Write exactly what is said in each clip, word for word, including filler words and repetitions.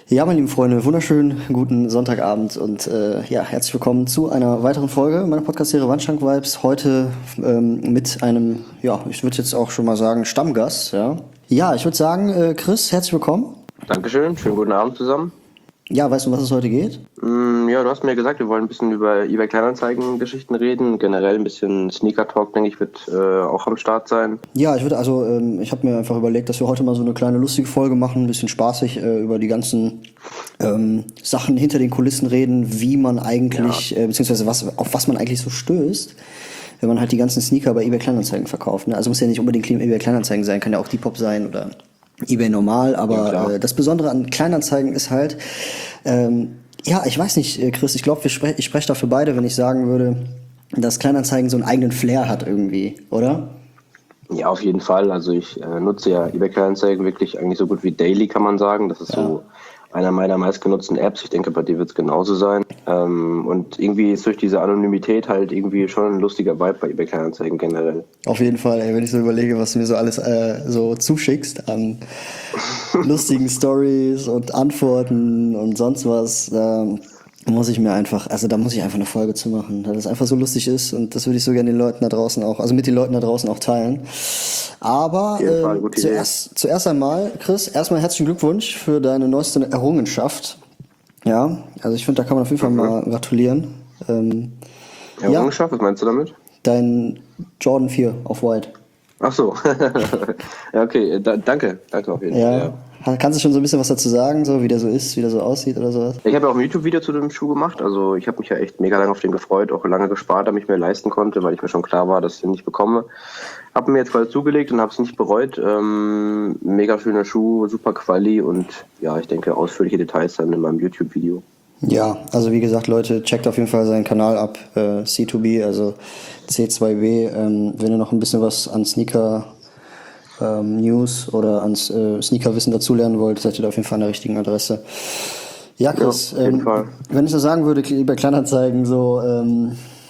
Ja, meine lieben Freunde, wunderschönen guten Sonntagabend und äh, ja, herzlich willkommen zu einer weiteren Folge meiner Podcast-Serie Wandschrank Vibes. Heute ähm, mit einem, ja, ich würde jetzt auch schon mal sagen, Stammgast. Ja, ja, ich würde sagen, äh, Chris, herzlich willkommen. Dankeschön, schönen guten Abend zusammen. Ja, weißt du, um was es heute geht? Mm, ja, du hast mir gesagt, wir wollen ein bisschen über eBay Kleinanzeigen-Geschichten reden. Generell ein bisschen Sneaker-Talk, denke ich, wird äh, auch am Start sein. Ja, ich würde also, ähm, ich habe mir einfach überlegt, dass wir heute mal so eine kleine lustige Folge machen, ein bisschen spaßig äh, über die ganzen ähm, Sachen hinter den Kulissen reden, wie man eigentlich, äh, beziehungsweise was, auf was man eigentlich so stößt, wenn man halt die ganzen Sneaker bei eBay Kleinanzeigen verkauft. Ne? Also muss ja nicht unbedingt eBay Kleinanzeigen sein, kann ja auch Depop sein oder eBay normal, aber Ja, äh, das Besondere an Kleinanzeigen ist halt, ähm, ja, ich weiß nicht, äh, Chris, ich glaube, spre ich spreche dafür beide, wenn ich sagen würde, dass Kleinanzeigen so einen eigenen Flair hat irgendwie, oder? Ja, auf jeden Fall. Also ich äh, nutze ja eBay Kleinanzeigen wirklich eigentlich so gut wie daily, kann man sagen. Das ist Ja. so einer meiner meistgenutzten Apps. Ich denke, bei dir wird es genauso sein. Ähm, und irgendwie ist durch diese Anonymität halt irgendwie schon ein lustiger Vibe bei eBay Kleinanzeigen generell. Auf jeden Fall, ey, wenn ich so überlege, was du mir so alles äh, so zuschickst an lustigen Stories und Antworten und sonst was, da muss ich mir einfach, also da muss ich einfach eine Folge zu machen, weil das einfach so lustig ist und das würde ich so gerne den Leuten da draußen auch, also mit den Leuten da draußen auch teilen. Aber Auf jeden Fall, äh, gute Idee. zuerst, zuerst einmal, Chris, erstmal herzlichen Glückwunsch für deine neueste Errungenschaft. Ja, also ich finde, da kann man auf jeden Fall mal gratulieren. Ähm, ja, Errungenschaft, was meinst du damit? dein Jordan vier auf White. Ach so. Ja, okay, da, danke, danke auf jeden Fall. Ja. Ja. Kannst du schon so ein bisschen was dazu sagen, so wie der so ist, wie der so aussieht oder sowas? Ich habe ja auch ein YouTube-Video zu dem Schuh gemacht. Also ich habe mich ja echt mega lange auf den gefreut, auch lange gespart, damit ich mir leisten konnte, weil ich mir schon klar war, dass ich den nicht bekomme. Habe mir jetzt quasi zugelegt und habe es nicht bereut. Ähm, mega schöner Schuh, super Quali und ja, ich denke ausführliche Details dann in meinem YouTube-Video. Ja, also wie gesagt, Leute, checkt auf jeden Fall seinen Kanal ab, äh, C zwei B, also C zwei B. Ähm, wenn ihr noch ein bisschen was an Sneaker ähm, News oder ans äh, Sneakerwissen dazulernen wollt, seid ihr da auf jeden Fall an der richtigen Adresse. Ja, Chris, Ja, auf jeden ähm, Fall. wenn ich so sagen würde, bei Kleinanzeigen so ähm,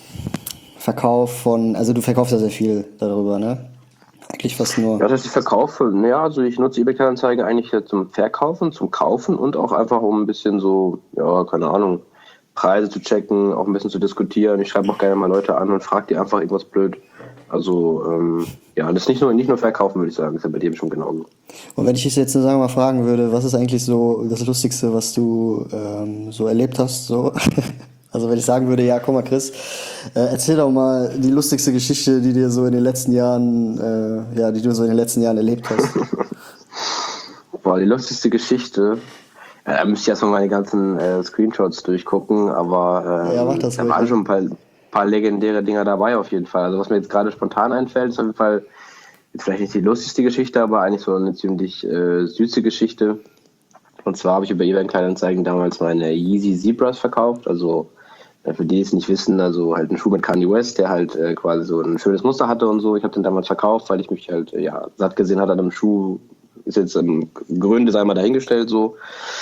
Verkauf von, also du verkaufst ja sehr viel darüber, ne? Eigentlich fast nur. Ja, das heißt, ich verkaufe, naja, also ich nutze eBay Kleinanzeigen eigentlich ja zum Verkaufen, zum Kaufen und auch einfach um ein bisschen so, ja, keine Ahnung, Preise zu checken, auch ein bisschen zu diskutieren. Ich schreibe auch gerne mal Leute an und frage die einfach irgendwas blöd. Also, ähm, ja, das ist nicht nur, nicht nur verkaufen, würde ich sagen, das ist ja bei dir schon genauso. Und wenn ich dich jetzt sagen wir mal fragen würde, was ist eigentlich so das Lustigste, was du ähm, so erlebt hast, so? Also wenn ich sagen würde, ja, komm mal, Chris, äh, erzähl doch mal die lustigste Geschichte, die dir so in den letzten Jahren, äh, ja, die du so in den letzten Jahren erlebt hast. Boah, die lustigste Geschichte. Ja, da müsste ich erstmal meine ganzen äh, Screenshots durchgucken, aber ähm, Ja, mach das da ruhig. waren schon ein paar, paar legendäre Dinger dabei auf jeden Fall. Also was mir jetzt gerade spontan einfällt, ist auf jeden Fall jetzt vielleicht nicht die lustigste Geschichte, aber eigentlich so eine ziemlich äh, süße Geschichte. Und zwar habe ich über eBay Kleinanzeigen damals meine Yeezy Zebras verkauft, also äh, für die es nicht wissen, also halt ein Schuh mit Kanye West, der halt äh, quasi so ein schönes Muster hatte und so. Ich habe den damals verkauft, weil ich mich halt äh, ja satt gesehen hatte an einem Schuh. Ist jetzt im grünen Design mal dahingestellt so.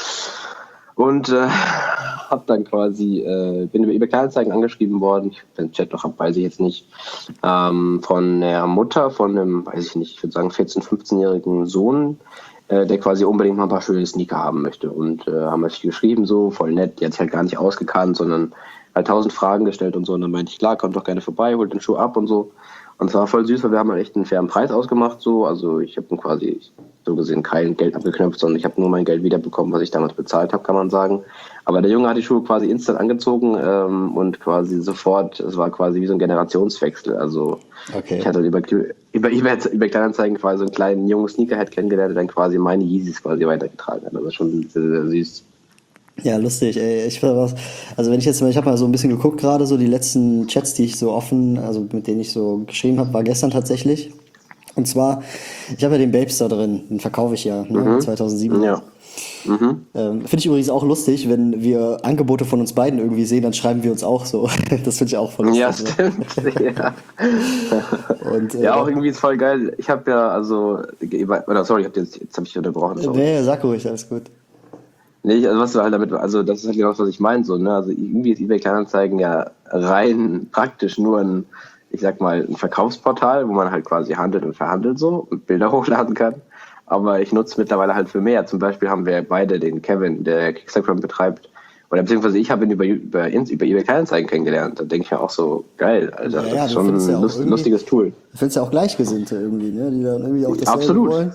Und äh, habe dann quasi, äh, bin über eBay Kleinanzeigen angeschrieben worden, ich den Chat noch hab, weiß ich jetzt nicht, ähm, von der Mutter von einem, weiß ich nicht, ich würde sagen vierzehn-, fünfzehnjährigen Sohn, äh, der quasi unbedingt mal ein paar schöne Sneaker haben möchte. Und äh, haben halt geschrieben so, voll nett, die hat sich halt gar nicht ausgekannt, sondern halt tausend Fragen gestellt und so. Und dann meinte ich, klar, kommt doch gerne vorbei, holt den Schuh ab und so. Und es war voll süß, weil wir haben halt echt einen fairen Preis ausgemacht so. Also ich habe quasi so gesehen kein Geld abgeknöpft, sondern ich habe nur mein Geld wiederbekommen, was ich damals bezahlt habe, kann man sagen. Aber der Junge hat die Schuhe quasi instant angezogen ähm, und quasi sofort, es war quasi wie so ein Generationswechsel. Also Okay. ich hatte über, über eBay, eBay Kleinanzeigen quasi so einen kleinen jungen Sneakerhead kennengelernt, der dann quasi meine Yeezys quasi weitergetragen hat. Das ist schon sehr, sehr süß. Ja, lustig, ey. Ich finde was. Also wenn ich jetzt mal, ich habe mal so ein bisschen geguckt gerade, so die letzten Chats, die ich so offen, also mit denen ich so geschrieben habe, war gestern tatsächlich. Und zwar, ich habe ja den Babes da drin, den verkaufe ich ja, ne, Mhm. zweitausendsieben. Ja. Mhm. Ähm, finde ich übrigens auch lustig, wenn wir Angebote von uns beiden irgendwie sehen, dann schreiben wir uns auch so. Das finde ich auch voll lustig. Ja, so. stimmt. Ja. Und, äh, Ja, auch irgendwie ist voll geil. Ich habe ja, also, oder sorry, ich hab jetzt, jetzt habe ich unterbrochen. Sorry. Nee, sag ruhig, alles gut. Nee, also was du halt damit, also das ist halt genau das, was ich meine, so, ne? Also irgendwie ist eBay Kleinanzeigen ja rein praktisch nur ein, ich sag mal, ein Verkaufsportal, wo man halt quasi handelt und verhandelt so und Bilder hochladen kann. aber ich nutze mittlerweile halt für mehr. Zum Beispiel haben wir beide den Kevin, der Kickstagram betreibt, oder beziehungsweise ich habe ihn über, über, über eBay Kleinanzeigen kennengelernt. Da denke ich mir auch so, geil, Alter, Ja, das ja, ist du schon findest ja ein auch lust, irgendwie- lustiges Tool. Du findest ja auch Gleichgesinnte irgendwie, ne? Die dann irgendwie auch dasselbe Absolut. wollen.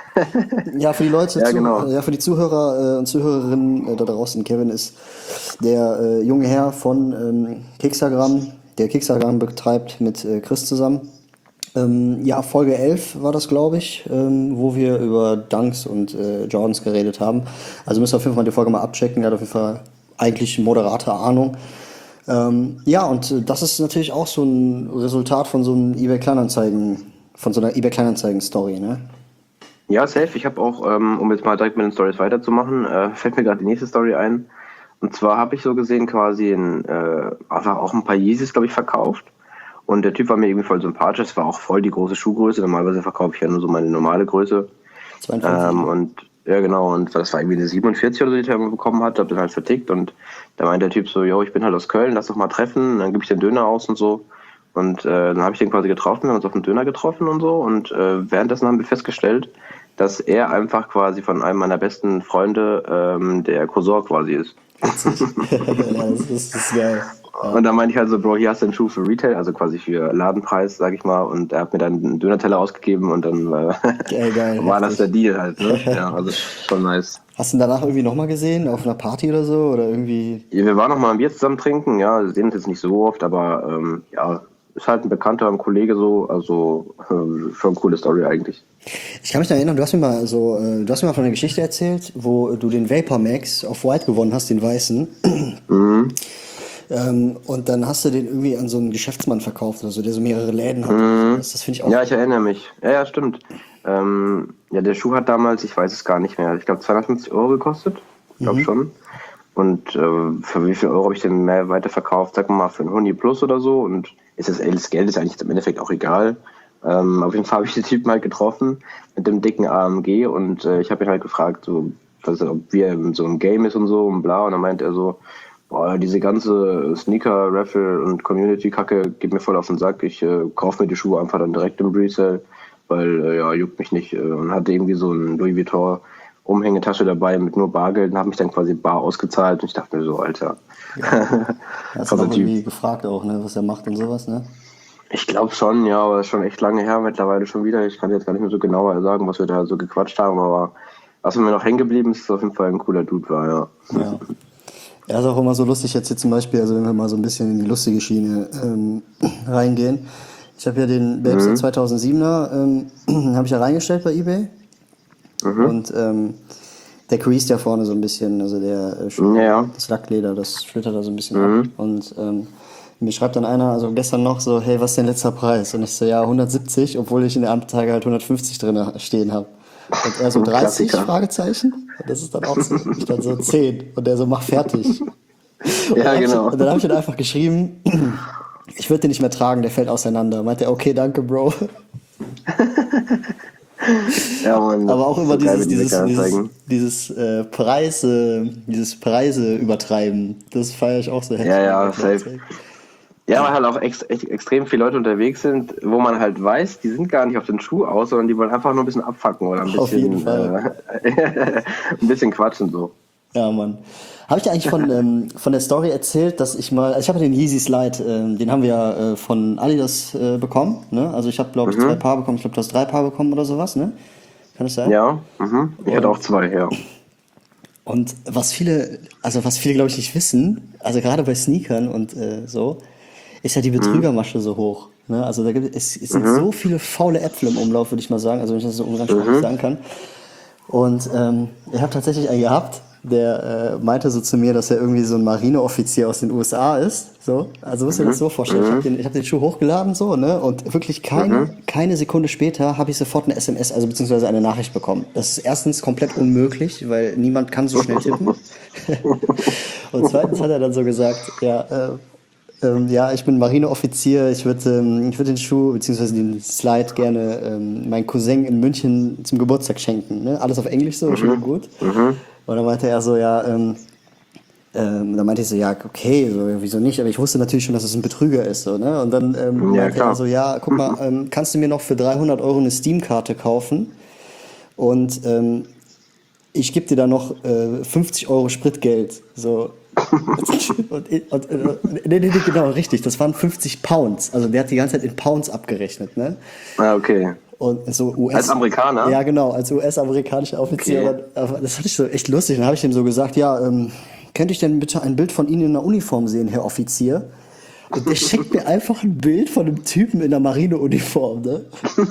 Ja, für die Leute, Ja, zu, genau. ja, für die Zuhörer äh, und Zuhörerinnen äh, da draußen, Kevin ist der äh, junge Herr von ähm, Kickstagram, der Kickstagram betreibt mit äh, Chris zusammen. Ähm, ja, Folge elf war das, glaube ich, ähm, wo wir über Dunks und äh, Jordans geredet haben. Also müsst ihr auf jeden Fall die Folge mal abchecken. Er hat auf jeden Fall eigentlich moderate Ahnung. Ähm, ja, und äh, das ist natürlich auch so ein Resultat von so einem eBay Kleinanzeigen, von so einer eBay Kleinanzeigen-Story, ne? Ja, safe. Ich habe auch, ähm, um jetzt mal direkt mit den Stories weiterzumachen, äh, fällt mir gerade die nächste Story ein. Und zwar habe ich so gesehen quasi ein, äh, einfach auch ein paar Yeezys, glaube ich, verkauft. Und der Typ war mir irgendwie voll sympathisch. Es war auch voll die große Schuhgröße. Normalerweise verkaufe ich ja nur so meine normale Größe. zweiundvierzig. Ähm, und ja, genau, und das war irgendwie eine siebenundvierzig oder so, die ich da bekommen hatte, hab den halt vertickt und da meinte der Typ so, yo, ich bin halt aus Köln, lass doch mal treffen, dann gebe ich den Döner aus und so. Und äh, dann habe ich den quasi getroffen, wir haben uns auf den Döner getroffen und so und äh, währenddessen haben wir festgestellt, dass er einfach quasi von einem meiner besten Freunde ähm, der Cousin quasi ist. Witzig. Ja, das ist, das ist geil. Und dann meinte ich halt so, Bro, hier hast du einen Schuh für Retail, also quasi für Ladenpreis, sag ich mal. Und er hat mir dann einen Dönerteller ausgegeben und dann äh, Geil, geil, war das der heftig. Deal halt, ne? Ja, also schon nice. Hast du ihn danach irgendwie nochmal gesehen? Auf einer Party oder so? Oder irgendwie. Ja, wir waren noch mal ein Bier zusammen trinken, ja, wir sehen uns jetzt nicht so oft, aber ähm, ja, ist halt ein Bekannter, ein Kollege so, also äh, schon eine coole Story eigentlich. Ich kann mich da erinnern, du hast mir mal so, äh, du hast mir mal von einer Geschichte erzählt, wo du den Vapor Max auf White gewonnen hast, den weißen. Mhm. Ähm, und dann hast du den irgendwie an so einen Geschäftsmann verkauft oder so, der so mehrere Läden hat. Mhm. Das, das finde ich auch. Ja, ich erinnere mich. Ja, ja, stimmt. Ähm, ja, der Schuh hat damals, ich weiß es gar nicht mehr, ich glaube zweihundertfünfzig Euro gekostet. Ich glaube schon. Und äh, für wie viel Euro habe ich den mehr weiterverkauft? Sag mal für einen Huni plus oder so. Und ist das, das Geld ist eigentlich im Endeffekt auch egal. Ähm, auf jeden Fall habe ich den Typen halt getroffen mit dem dicken A M G und äh, ich habe ihn halt gefragt, so, was, ob wir in so ein Game ist und so und bla. Und dann meint er so, boah, diese ganze Sneaker-Raffle und Community-Kacke geht mir voll auf den Sack. Ich äh, kaufe mir die Schuhe einfach dann direkt im Resale, weil, äh, ja, juckt mich nicht. Äh, und hatte irgendwie so ein Louis Vuitton Umhängetasche dabei mit nur Bargeld und habe mich dann quasi bar ausgezahlt und ich dachte mir so, Alter. Hast du Krasser auch Typ. irgendwie gefragt auch, ne, was er macht und sowas, ne? Ich glaube schon, ja, aber das ist schon echt lange her mittlerweile schon wieder. Ich kann jetzt gar nicht mehr so genauer sagen, was wir da so gequatscht haben, aber was mir noch hängen geblieben ist, ist auf jeden Fall ein cooler Dude war, ja. Ja. Ja, ist auch immer so lustig jetzt hier zum Beispiel, also wenn wir mal so ein bisschen in die lustige Schiene ähm, reingehen. Ich habe ja den Babes zweitausendsiebener, ähm, habe ich ja reingestellt bei eBay. Und ähm, der creased ja vorne so ein bisschen, also der äh, Schuh, Ja, ja. das Lackleder, das schlittert da so ein bisschen ab. Und ähm, mir schreibt dann einer, also gestern noch so, hey, was ist dein letzter Preis? Und ich so, ja, hundertsiebzig, obwohl ich in der Anzeige halt hundertfünfzig drin stehen habe. Und er so dreißig, Klassiker. Fragezeichen. Und das ist dann auch so, ich dann so zehn. Und der so, mach fertig. Und Ja, dann hab genau. Ich, und dann habe ich dann einfach geschrieben, ich würde den nicht mehr tragen, der fällt auseinander. Meint er, okay, danke, Bro. Ja, Mann, Aber auch das ist immer so geil dieses, mit diesen dieses, dieses, Kleinanzeigen. dieses äh, Preise, dieses Preise übertreiben. Das feiere ich auch so heftig. Ja, ja, safe. Ja, weil halt auch ex echt extrem viele Leute unterwegs sind, wo man halt weiß, die sind gar nicht auf den Schuh aus, sondern die wollen einfach nur ein bisschen abfacken oder ein Auf jeden bisschen, Fall. äh, ein bisschen quatschen so. Ja, Mann. Habe ich dir eigentlich von, ähm, von der Story erzählt, dass ich mal, also ich habe ja den Yeezy Slide, ähm, den haben wir ja äh, von Adidas äh, bekommen, ne? Also ich habe, glaube ich, zwei Paar bekommen, ich glaube, du hast drei Paar bekommen oder sowas, ne? Kann das sein? Ja, mhm. Ich hatte auch zwei, ja. Und was viele, also was viele, glaube ich, nicht wissen, also gerade bei Sneakern und äh, so, ist ja die Betrügermasche so hoch. Ne? Also da gibt es, es sind so viele faule Äpfel im Umlauf, würde ich mal sagen, also wenn ich das so umgangssprachlich sagen kann. Und ähm, ich habe tatsächlich einen gehabt, der äh, meinte so zu mir, dass er irgendwie so ein Marineoffizier aus den U S A ist. So, also musst du dir das so vorstellen. Ich habe den, ich hab den Schuh hochgeladen so, ne? Und wirklich keine, keine Sekunde später habe ich sofort eine S M S, also beziehungsweise eine Nachricht bekommen. Das ist erstens komplett unmöglich, weil niemand kann so schnell tippen. Und zweitens hat er dann so gesagt, ja, äh, ähm, ja, ich bin Marineoffizier, ich würde ähm, ich würd den Schuh bzw. den Slide gerne ähm, meinem Cousin in München zum Geburtstag schenken. Ne? Alles auf Englisch so, schön und gut. Und dann meinte er so, ja, ähm, ähm, dann meinte ich so, ja, okay, so, wieso nicht? Aber ich wusste natürlich schon, dass es ein Betrüger ist. So, ne? Und dann ähm, Ja, meinte klar. er so, ja, guck mal, ähm, kannst du mir noch für dreihundert Euro eine Steam-Karte kaufen? und ähm, ich gebe dir da noch äh, fünfzig Euro Spritgeld. So. und, und, und, und, nee, nee, nee, genau, richtig. Das waren fünfzig Pounds. Also der hat die ganze Zeit in Pounds abgerechnet, ne? Ah, okay. Und so U S. Als Amerikaner? Ja, genau, als U S-amerikanischer Offizier. Okay. Aber das fand ich so echt lustig. Dann habe ich ihm so gesagt, ja, ähm, könnte ich denn bitte ein Bild von Ihnen in der Uniform sehen, Herr Offizier? Und der schickt mir einfach ein Bild von einem Typen in der Marineuniform, ne?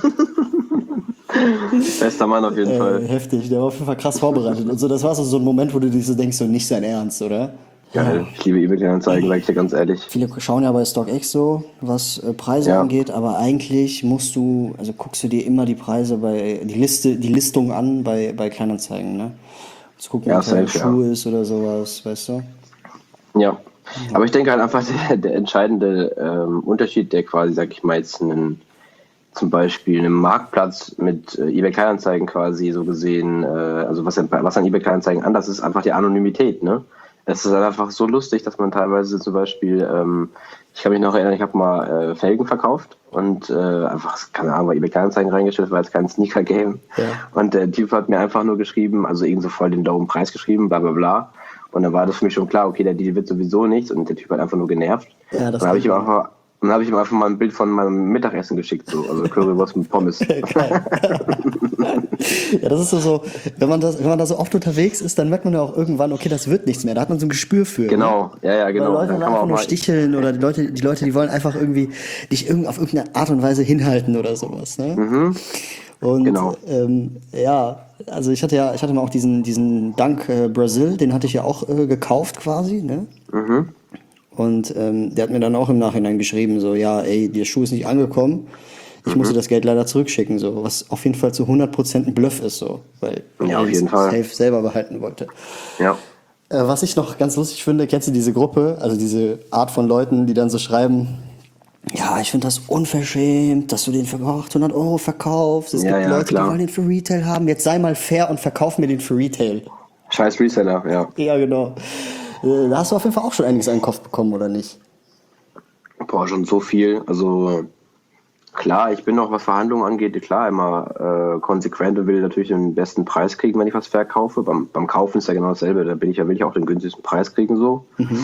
Bester Mann auf jeden Äh, Fall. heftig, der war auf jeden Fall krass vorbereitet. Und so, das war so, so ein Moment, wo du dich so denkst, so nicht sein Ernst, oder? Geil. Ich liebe eBay-Kleinanzeigen, sag ich dir ganz ehrlich. Viele schauen ja bei StockX so, was äh, Preise Ja. angeht, aber eigentlich musst du, also guckst du dir immer die Preise bei, die Liste, die Listung an bei, bei Kleinanzeigen, ne? Zu gucken, Ja, ob da ein safe, ja. Schuh ist oder sowas, weißt du? Ja. Aber ich denke halt einfach, der, der entscheidende ähm, Unterschied, der quasi, sag ich mal, jetzt einen, zum Beispiel einen Marktplatz mit äh, eBay Kleinanzeigen quasi so gesehen, äh, also was, was an eBay Kleinanzeigen anders ist, einfach die Anonymität, ne? Es ist halt einfach so lustig, dass man teilweise zum Beispiel, ähm, ich kann mich noch erinnern, ich habe mal äh, Felgen verkauft und äh, einfach, keine Ahnung, bei eBay Kleinanzeigen reingestellt, war jetzt kein Sneaker-Game. Ja. Und der Typ hat mir einfach nur geschrieben, also irgend so voll den dopen Preis geschrieben, bla bla bla. Und dann war das für mich schon klar, okay, der Deal wird sowieso nichts und der Typ hat einfach nur genervt. Ja, das dann habe ich ihm kann- einfach, dann habe ich ihm einfach mal ein Bild von meinem Mittagessen geschickt, so, also Currywurst mit Pommes. Ja, das ist so, so wenn man das, wenn man da so oft unterwegs ist, dann merkt man ja auch irgendwann, okay, das wird nichts mehr. Da hat man so ein Gespür für. Ne? Genau, ja, ja, genau. Weil Leute Dann dann kann man einfach auch nur mal, sticheln oder die Leute, die Leute, die wollen einfach irgendwie dich irgend, auf irgendeine Art und Weise hinhalten oder sowas. Ne? mhm, Und genau. ähm, ja, also ich hatte ja, ich hatte mal auch diesen, diesen Dunk äh, Brazil, den hatte ich ja auch äh, gekauft quasi, ne? Mhm. Und ähm, der hat mir dann auch im Nachhinein geschrieben, so, ja, ey, der Schuh ist nicht angekommen. Ich musste das Geld leider zurückschicken, so, was auf jeden Fall zu hundert Prozent ein Bluff ist, so, weil Ja, er auf es jeden Fall. safe selber behalten wollte. Ja. Äh, was ich noch ganz lustig finde, kennst du diese Gruppe, also diese Art von Leuten, die dann so schreiben, ja, ich finde das unverschämt, dass du den für achthundert Euro verkaufst. Es Ja, gibt ja, Leute, klar. die wollen den für Retail haben. Jetzt sei mal fair und verkauf mir den für Retail. Scheiß Reseller, ja. Ja, genau. Äh, Da hast du auf jeden Fall auch schon einiges an den Kopf bekommen, oder nicht? Boah, schon so viel. Also klar, ich bin auch, was Verhandlungen angeht, klar, immer äh, konsequent und will natürlich den besten Preis kriegen, wenn ich was verkaufe. Beim, beim Kaufen ist ja genau dasselbe. Da bin ich ja, will ich auch den günstigsten Preis kriegen, so.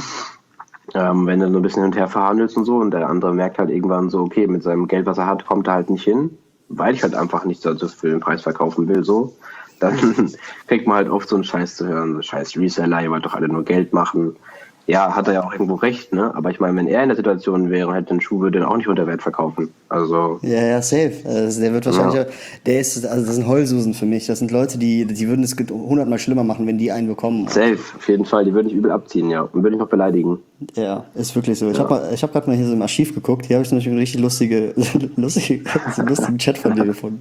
Ähm, wenn du so ein bisschen hin und her verhandelst und so und der andere merkt halt irgendwann so, okay, mit seinem Geld, was er hat, kommt er halt nicht hin, weil ich halt einfach nicht so für den Preis verkaufen will, so. Dann kriegt man halt oft so einen Scheiß zu hören, so scheiß Reseller, ihr wollt doch alle nur Geld machen. Ja, hat er ja auch irgendwo recht, ne? Aber ich meine, wenn er in der Situation wäre, hätte den Schuh, würde er auch nicht unter Wert verkaufen. Also, Ja, ja, safe. Also der wird wahrscheinlich, Ja. auch- der ist, also das sind Heulsusen für mich. Das sind Leute, die, die würden es hundertmal schlimmer machen, wenn die einen bekommen. safe, auf jeden Fall, die würde ich übel abziehen, ja. Und würde ich noch beleidigen. Ja, ist wirklich so. Ich habe ich hab gerade mal hier so im Archiv geguckt. Hier habe ich zum Beispiel eine richtig lustige, lustige, so einen lustigen Chat von dir gefunden.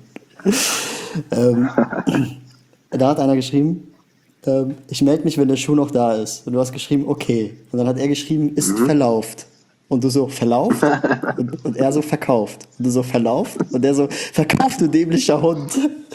ähm, da hat einer geschrieben, ähm, ich melde mich, wenn der Schuh noch da ist. Und du hast geschrieben, okay. Und dann hat er geschrieben, ist verlauft. Und du so, verlauft? und, und er so, verkauft. Und du so, verlauft? Und er so, verkauft, du dämlicher Hund.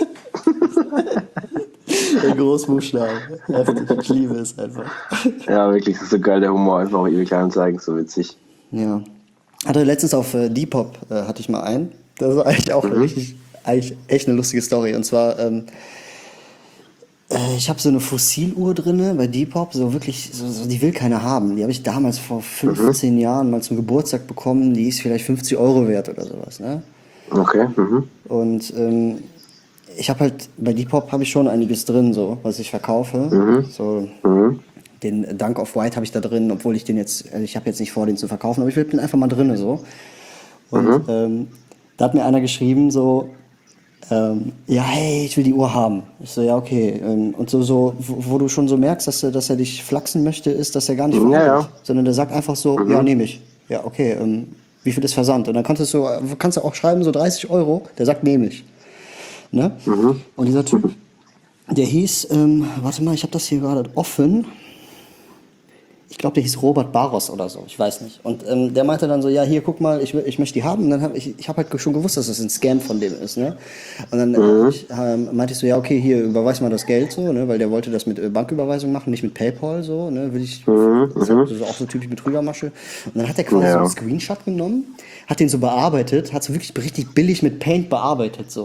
In Großbuchstaben. Heftig. Ich liebe es einfach. Ja, wirklich, das ist so geil, der Humor, einfach auch ewig Kleinanzeigen, so witzig. Ja. Hatte letztens auf äh, Depop äh, hatte ich mal einen. Das war eigentlich auch eine richtig, eigentlich echt eine lustige Story. Und zwar, ähm, äh, ich habe so eine Fossiluhr drinne bei Depop, so wirklich, so, so, die will keiner haben. Die habe ich damals vor fünfzehn Jahren mal zum Geburtstag bekommen. Die ist vielleicht fünfzig Euro wert oder sowas. Ne? Okay, mhm. Und ähm, ich habe halt, bei Depop habe ich schon einiges drin, so, was ich verkaufe. So, Mhm. den Dunk of White habe ich da drin, obwohl ich den jetzt, also ich habe jetzt nicht vor, den zu verkaufen, aber ich will den einfach mal drinne so. Und ähm, da hat mir einer geschrieben so, ähm, ja, hey, ich will die Uhr haben. Ich so, ja, okay. Ähm, Und so, so wo, wo du schon so merkst, dass er, dass er dich flachsen möchte, ist, dass er gar nicht Ja, verhandelt, ja. sondern der sagt einfach so, ja, nehme ich. Ja, okay, ähm, wie viel ist Versand? Und dann kannst du so, kannst du auch schreiben, so dreißig Euro, der sagt, nehme ich. Ne? Und dieser Typ, der hieß, ähm, warte mal, ich habe das hier gerade offen. Ich glaube, der hieß Robert Barros oder so, ich weiß nicht. Und ähm, der meinte dann so, ja, hier, guck mal, ich, will- ich möchte die haben. Und dann habe ich, ich habe halt schon gewusst, dass das ein Scam von dem ist, ne? Und dann äh, ich, ähm, meinte ich so, ja, okay, hier, überweis mal das Geld so, ne? Weil der wollte das mit äh, Banküberweisung machen, nicht mit PayPal so, ne? Will ich, das ist auch- das ist auch so typisch Betrügermasche. Und dann hat er quasi Ja. so einen Screenshot genommen, hat den so bearbeitet, hat so wirklich richtig billig mit Paint bearbeitet, so.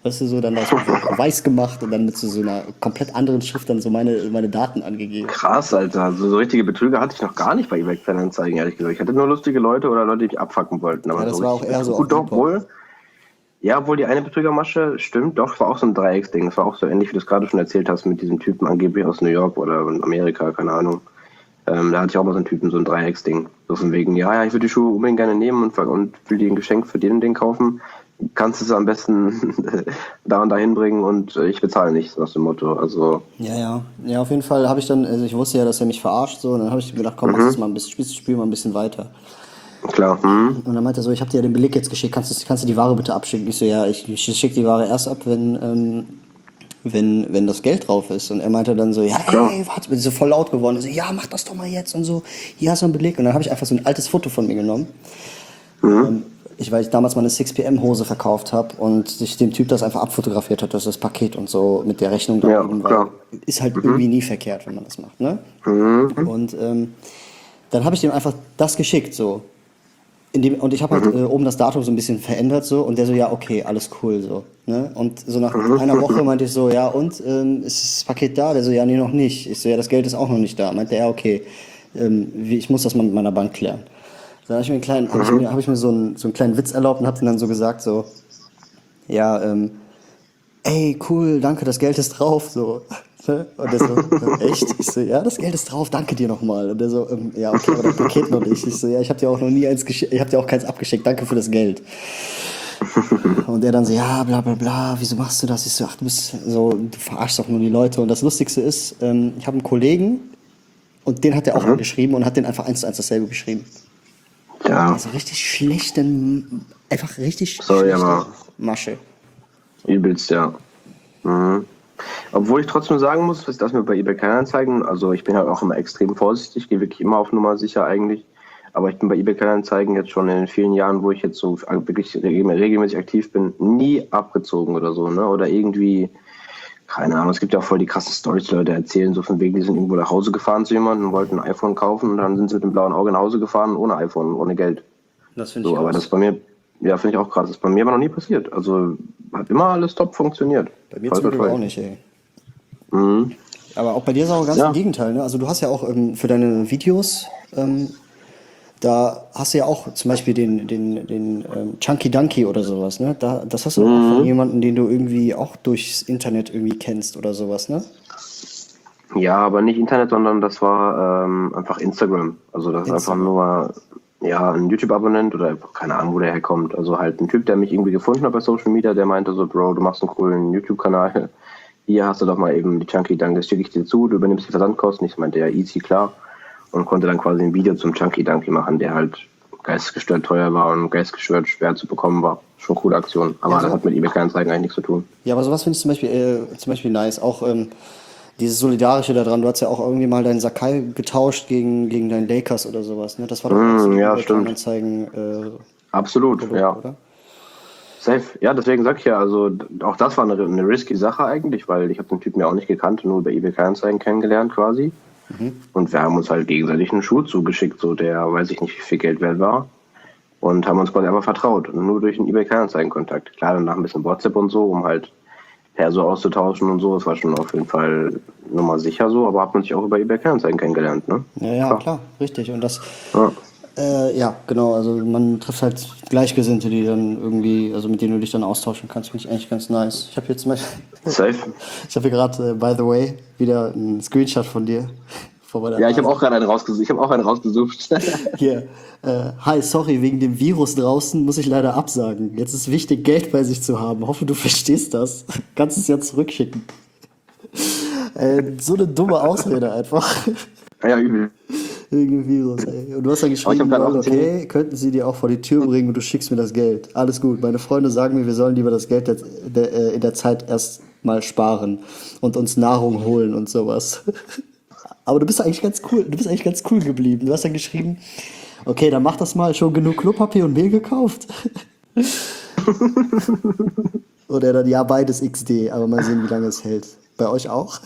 weißt du, so dann das weiß gemacht und dann mit so, so einer komplett anderen Schrift dann so meine, meine Daten angegeben. Krass, Alter. So, so richtige Betrüger hatte ich noch gar nicht bei eBay Kleinanzeigen, ehrlich gesagt. Ich hatte nur lustige Leute oder Leute, die mich abfacken wollten. Aber Ja, das so war auch richtig- eher so Gut, auf doch, wohl. Ja, obwohl die eine Betrügermasche, stimmt, doch, war auch so ein Dreiecksding. Das war auch so ähnlich, wie du es gerade schon erzählt hast, mit diesem Typen angeblich aus New York oder in Amerika, keine Ahnung. Ähm, da hatte ich auch mal so einen Typen, so ein Dreiecksding. So von wegen, ja, ja, ich würde die Schuhe unbedingt gerne nehmen und, und will dir ein Geschenk für den und den kaufen. Kannst du es am besten da und dahin bringen und äh, ich bezahle nichts, aus dem Motto. Also, Ja, ja. Ja, auf jeden Fall habe ich dann, also ich wusste ja, dass er mich verarscht, so, und dann habe ich gedacht, komm, mach das mal ein bisschen, spielst das Spiel mal ein bisschen weiter. klar, hm. Und dann meinte er so, ich habe dir ja den Beleg jetzt geschickt, kannst du, kannst du die Ware bitte abschicken? Ich so, ja, ich, ich schicke die Ware erst ab, wenn, ähm, wenn, wenn das Geld drauf ist. Und er meinte dann so, ja, Klar. ey, warte, bin so voll laut geworden. Ich so, ja, mach das doch mal jetzt und so, hier hast du einen Beleg. Und dann habe ich einfach so ein altes Foto von mir genommen. Ähm, ich, weil ich damals mal eine six P M Hose verkauft habe und sich dem Typ das einfach abfotografiert hat, dass das Paket und so mit der Rechnung Ja, daneben war. klar. Ist halt irgendwie nie verkehrt, wenn man das macht, ne? Und ähm, dann habe ich dem einfach das geschickt, so. In dem, und ich habe halt äh, oben das Datum so ein bisschen verändert, so. Und der so, ja, okay, alles cool, so. Ne? Und so nach einer Woche meinte ich so, ja, und, ähm, ist das Paket da? Der so, ja, nee, noch nicht. Ich so, ja, das Geld ist auch noch nicht da. Meinte er, ja, okay, ähm, wie- ich muss das mal mit meiner Bank klären. Dann habe ich mir, einen kleinen, hab ich mir, hab ich mir so, einen, so einen kleinen Witz erlaubt und habe dann so gesagt, so, ja, ähm, ey, cool, danke, das Geld ist drauf, so. Ne? Und der so, äh, echt? Ich so, ja, das Geld ist drauf, danke dir nochmal. Und der so, ähm, ja, okay, aber das Paket noch nicht. Ich so, ja, ich habe dir auch noch nie eins geschickt, ich habe dir auch keins abgeschickt, danke für das Geld. Und der dann so, ja, bla bla bla, wieso machst du das? Ich so, ach, du bist so, du verarschst doch nur die Leute. Und das Lustigste ist, ähm, ich habe einen Kollegen und den hat er auch angeschrieben und hat den einfach eins zu eins dasselbe geschrieben. Ja, Also richtig schlechten, einfach richtig Sorry, schlechte aber- Masche. übelst, ja. Mhm. Obwohl ich trotzdem sagen muss, dass das mir bei eBay Kleinanzeigen, also ich bin halt auch immer extrem vorsichtig, gehe wirklich immer auf Nummer sicher eigentlich. Aber ich bin bei eBay Kleinanzeigen jetzt schon in den vielen Jahren, wo ich jetzt so wirklich regelmäßig aktiv bin, nie abgezogen oder so, ne? Oder irgendwie, keine Ahnung, es gibt ja auch voll die krassen Storys, die Leute erzählen, so von wegen, die sind irgendwo nach Hause gefahren zu jemandem und wollten ein iPhone kaufen und dann sind sie mit dem blauen Auge nach Hause gefahren ohne iPhone, ohne Geld. Das finde ich So, aber krass. das ist bei mir, ja, finde ich auch krass. Das ist bei mir aber noch nie passiert. Also hat immer alles top funktioniert. Bei mir Toi, zum toi, Glück toi. auch nicht, ey. Mhm. Aber auch bei dir ist auch ganz Ja. im Gegenteil, ne? Also du hast ja auch ähm, für deine Videos, ähm, da hast du ja auch zum Beispiel den, den, den ähm, Chunky Dunky oder sowas, ne? Da, das hast du auch Mhm. von jemandem, den du irgendwie auch durchs Internet irgendwie kennst oder sowas, ne? Ja, aber nicht Internet, sondern das war ähm, einfach Instagram. Also das ist Instagram. einfach nur ja, ein YouTube-Abonnent oder einfach keine Ahnung, wo der herkommt. Also halt ein Typ, der mich irgendwie gefunden hat bei Social Media, der meinte so, Bro, du machst einen coolen YouTube-Kanal. Hier hast du doch mal eben die Chunky Dunk, das schicke ich dir zu, du übernimmst die Versandkosten. Ich meinte, ja, easy, klar. Und konnte dann quasi ein Video zum Chunky Dunky machen, der halt geistesgestört teuer war und geistesgestört schwer zu bekommen war. Schon eine coole Aktion. Aber Ja, so- das hat mit eBay Kleinanzeigen eigentlich nichts zu tun. Ja, aber sowas finde ich zum Beispiel, äh, zum Beispiel nice. Auch ähm, dieses Solidarische daran. Du hast ja auch irgendwie mal deinen Sakai getauscht gegen, gegen deinen Lakers oder sowas, ne? Das war doch auch so Mm, ein ja, eBay stimmt. Kleinanzeigen, äh, Absolut, Produkt, ja. oder? Safe. Ja, deswegen sag ich ja, also d- auch das war eine, eine risky Sache eigentlich, weil ich habe den Typen ja auch nicht gekannt, nur über eBay Kleinanzeigen kennengelernt quasi. Und wir haben uns halt gegenseitig einen Schuh zugeschickt, so der, weiß ich nicht, wie viel Geld wert war. Und haben uns quasi einfach vertraut. Und nur durch einen eBay Kleinanzeigen-Kontakt. Klar, danach ein bisschen WhatsApp und so, um halt Perso auszutauschen und so. Das war schon auf jeden Fall nochmal sicher so, aber hat man sich auch über eBay Kleinanzeigen kennengelernt, ne? Ja, ja, klar, richtig. Und das, Ja. äh, ja, genau, also man trifft halt Gleichgesinnte, die dann irgendwie, also mit denen du dich dann austauschen kannst, finde ich eigentlich ganz nice. Ich habe hier zum Beispiel, Safe. ich habe hier gerade, äh, by the way, wieder einen Screenshot von dir. Vor meiner Ja, ich habe Nase. auch gerade einen rausgesucht. Ich habe auch einen rausgesucht. Hier, äh, hi, sorry, wegen dem Virus draußen muss ich leider absagen. Jetzt ist wichtig, Geld bei sich zu haben. Hoffe, du verstehst das. Kannst es ja zurückschicken. Äh, so eine dumme Ausrede einfach. Ja, übel. Wegen dem Virus, ey. Und du hast dann Aber ich geschrieben, hab grad auch lol, gesehen- okay, könnten sie dir auch vor die Tür bringen und du schickst mir das Geld. Alles gut. Meine Freunde sagen mir, wir sollen lieber das Geld der, der, äh, in der Zeit erst mal sparen und uns Nahrung holen und sowas. Aber du bist eigentlich ganz cool, du bist eigentlich ganz cool geblieben. Du hast dann geschrieben, okay, dann mach das mal, schon genug Klopapier und Mehl gekauft. Oder dann, ja, beides X D, aber mal sehen, wie lange es hält. Bei euch auch?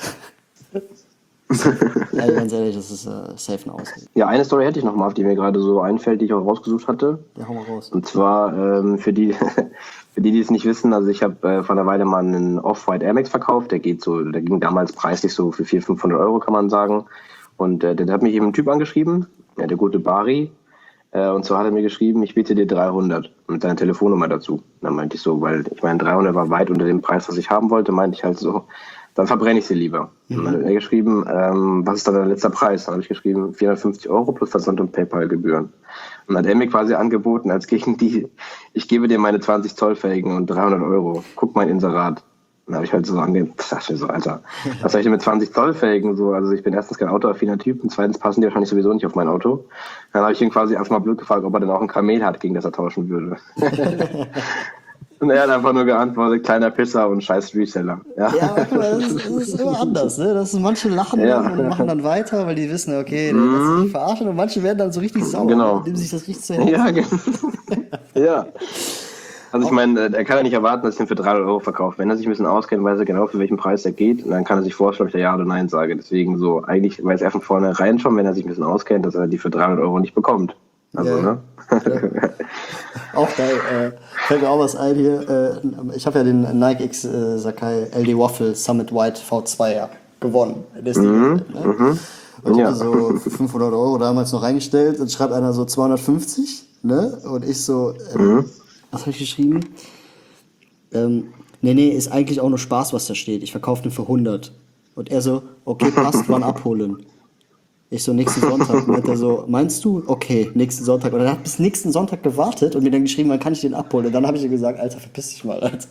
Ja, ganz ehrlich, das ist äh, safe eine Ausrede. Ja, eine Story hätte ich noch mal, auf die mir gerade so einfällt, die ich auch rausgesucht hatte. Ja, hau mal raus. Und zwar ähm, für die Für die, die es nicht wissen, also ich habe äh, vor einer Weile mal einen Off-White Air Max verkauft, der geht so, der ging damals preislich so für vierhundert, fünfhundert Euro, kann man sagen. Und äh, der hat mich eben ein Typ angeschrieben, ja, der gute Bari. Äh, und zwar hat er mir geschrieben, ich biete dir dreihundert mit seiner Telefonnummer dazu. Und dann meinte ich so, weil ich meine, dreihundert war weit unter dem Preis, was ich haben wollte, meinte ich halt so, dann verbrenne ich sie lieber. Mhm. Und dann hat er geschrieben, ähm, was ist dann der letzte Preis? Dann habe ich geschrieben, vierhundertfünfzig Euro plus Versand und PayPal-Gebühren. Und dann hat er mir quasi angeboten, als gegen die, ich gebe dir meine zwanzig Zoll Felgen und dreihundert Euro. Guck mein Inserat. Dann habe ich halt so angegeben, dachte ich mir so, Alter, was soll ich denn mit zwanzig Zoll Felgen? So, also ich bin erstens kein autoaffiner Typ und zweitens passen die wahrscheinlich sowieso nicht auf mein Auto. Dann habe ich ihn quasi erstmal blöd gefragt, ob er denn auch ein Kamel hat, gegen das er tauschen würde. Und er hat einfach nur geantwortet, kleiner Pisser und scheiß Reseller. Ja, ja, aber das ist, das ist immer anders, ne? Das ist, manche lachen ja. dann und machen dann weiter, weil die wissen, okay, der lässt sich nicht verarschen, und manche werden dann so richtig sauer, genau. ne? Nehmen sich das richtig zu Herzen. Ja, genau. Ja. Also ich meine, er kann ja nicht erwarten, dass ich ihn für dreihundert Euro verkaufe. Wenn er sich ein bisschen auskennt, weiß er genau, für welchen Preis er geht. Und dann kann er sich vorstellen, ob ich da Ja oder Nein sage. Deswegen so, eigentlich weiß er von vornherein schon, wenn er sich ein bisschen auskennt, dass er die für dreihundert Euro nicht bekommt. Also, ja. Ne? Ja. Auch geil. Äh, fällt mir auch was ein hier. Äh, ich habe ja den Nike X äh, Sakai L D Waffle Summit White V zwei ja gewonnen. Das ist mhm. die, ne? mhm. Und ich ja. hatte so für fünfhundert Euro damals noch reingestellt und schreibt einer so zweihundertfünfzig, ne? Und ich so, ähm, mhm. was habe ich geschrieben? Ähm, nee, nee, ist eigentlich auch nur Spaß, was da steht. Ich verkaufe den für hundert. Und er so, okay, passt, wann abholen? Ich so, nächsten Sonntag. Und er so, meinst du? Okay, nächsten Sonntag. Und er hat bis nächsten Sonntag gewartet und mir dann geschrieben, wann kann ich den abholen? Und dann habe ich ihm gesagt, Alter, verpiss dich mal, Alter.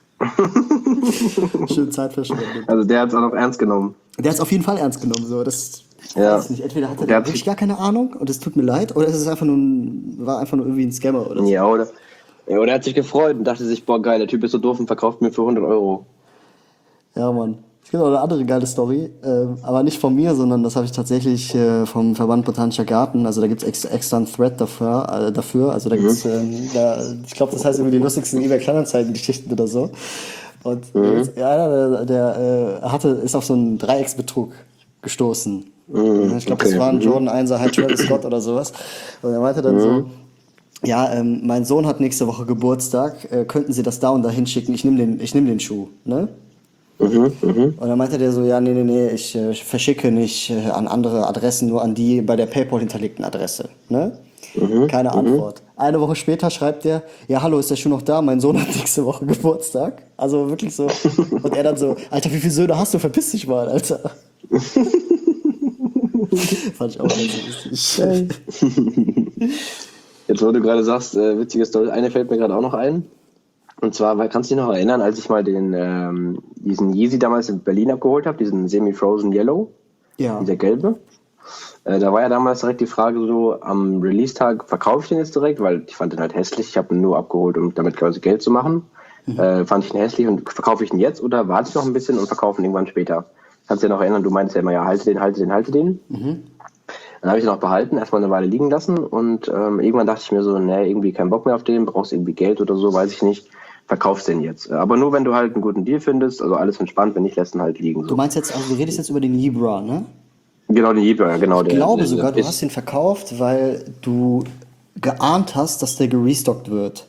Schön Zeit verschwendet. Also der hat es auch noch ernst genommen. Der hat es auf jeden Fall ernst genommen. So. Das, ich ja. weiß nicht. Entweder hat er da wirklich gar keine Ahnung und es tut mir leid, oder es ist einfach nur ein, war einfach nur irgendwie ein Scammer oder so. Ja, oder, ja, oder er hat sich gefreut und dachte sich, boah geil, der Typ ist so doof und verkauft mir für hundert Euro. Ja, Mann. Es gibt auch eine andere geile Story, äh, aber nicht von mir, sondern das habe ich tatsächlich äh, vom Verband Botanischer Garten. Also da gibt es extra, extra einen Thread dafür. Äh, dafür. Also da mhm. gibt's, ähm, da, ich glaube, das heißt irgendwie die lustigsten eBay-Kleinanzeigen-Geschichten oder so. Und mhm. jetzt, ja, der, der äh, hatte, ist auf so einen Dreiecksbetrug gestoßen. Mhm. Ich glaube, okay. das war ein Jordan einser High Travis Scott oder sowas. Und er meinte dann mhm. so, ja, ähm, mein Sohn hat nächste Woche Geburtstag, äh, könnten Sie das da und da hinschicken? Ich nehme den, ich nehm den Schuh, ne? Mhm, mh. Und dann meinte der so, ja, nee, nee, nee, ich äh, verschicke nicht äh, an andere Adressen, nur an die bei der PayPal hinterlegten Adresse, ne? Mhm, Keine mhm. Antwort. Eine Woche später schreibt der, ja, hallo, ist der Schuh noch da? Mein Sohn hat nächste Woche Geburtstag. Also wirklich so. Und er dann so, Alter, wie viele Söhne hast du? Verpiss dich mal, Alter. Fand ich auch ganz lustig. Jetzt, wo du gerade sagst, äh, witzige Story, eine fällt mir gerade auch noch ein. Und zwar, weil, kannst du dich noch erinnern, als ich mal den ähm, diesen Yeezy damals in Berlin abgeholt habe, diesen Semi-Frozen Yellow, ja. dieser gelbe. Äh, da war ja damals direkt die Frage so, am Release-Tag verkaufe ich den jetzt direkt, weil ich fand den halt hässlich. Ich habe ihn nur abgeholt, um damit quasi Geld zu machen. Mhm. Äh, fand ich ihn hässlich und verkaufe ich ihn jetzt oder warte ich noch ein bisschen und verkaufe ihn irgendwann später? Kannst du dich noch erinnern, du meintest ja immer, ja, halte den, halte den, halte den. Mhm. Dann habe ich ihn auch behalten, erstmal eine Weile liegen lassen und ähm, irgendwann dachte ich mir so, nee, irgendwie keinen Bock mehr auf den, brauchst irgendwie Geld oder so, weiß ich nicht. Verkaufst den jetzt. Aber nur, wenn du halt einen guten Deal findest, also alles entspannt, wenn nicht, lässt ihn halt liegen. So. Du meinst jetzt, also du redest jetzt über den Libra, ne? Genau, den Libra, genau. Ich der, glaube der, sogar, der du hast ihn verkauft, weil du geahnt hast, dass der gerestockt wird.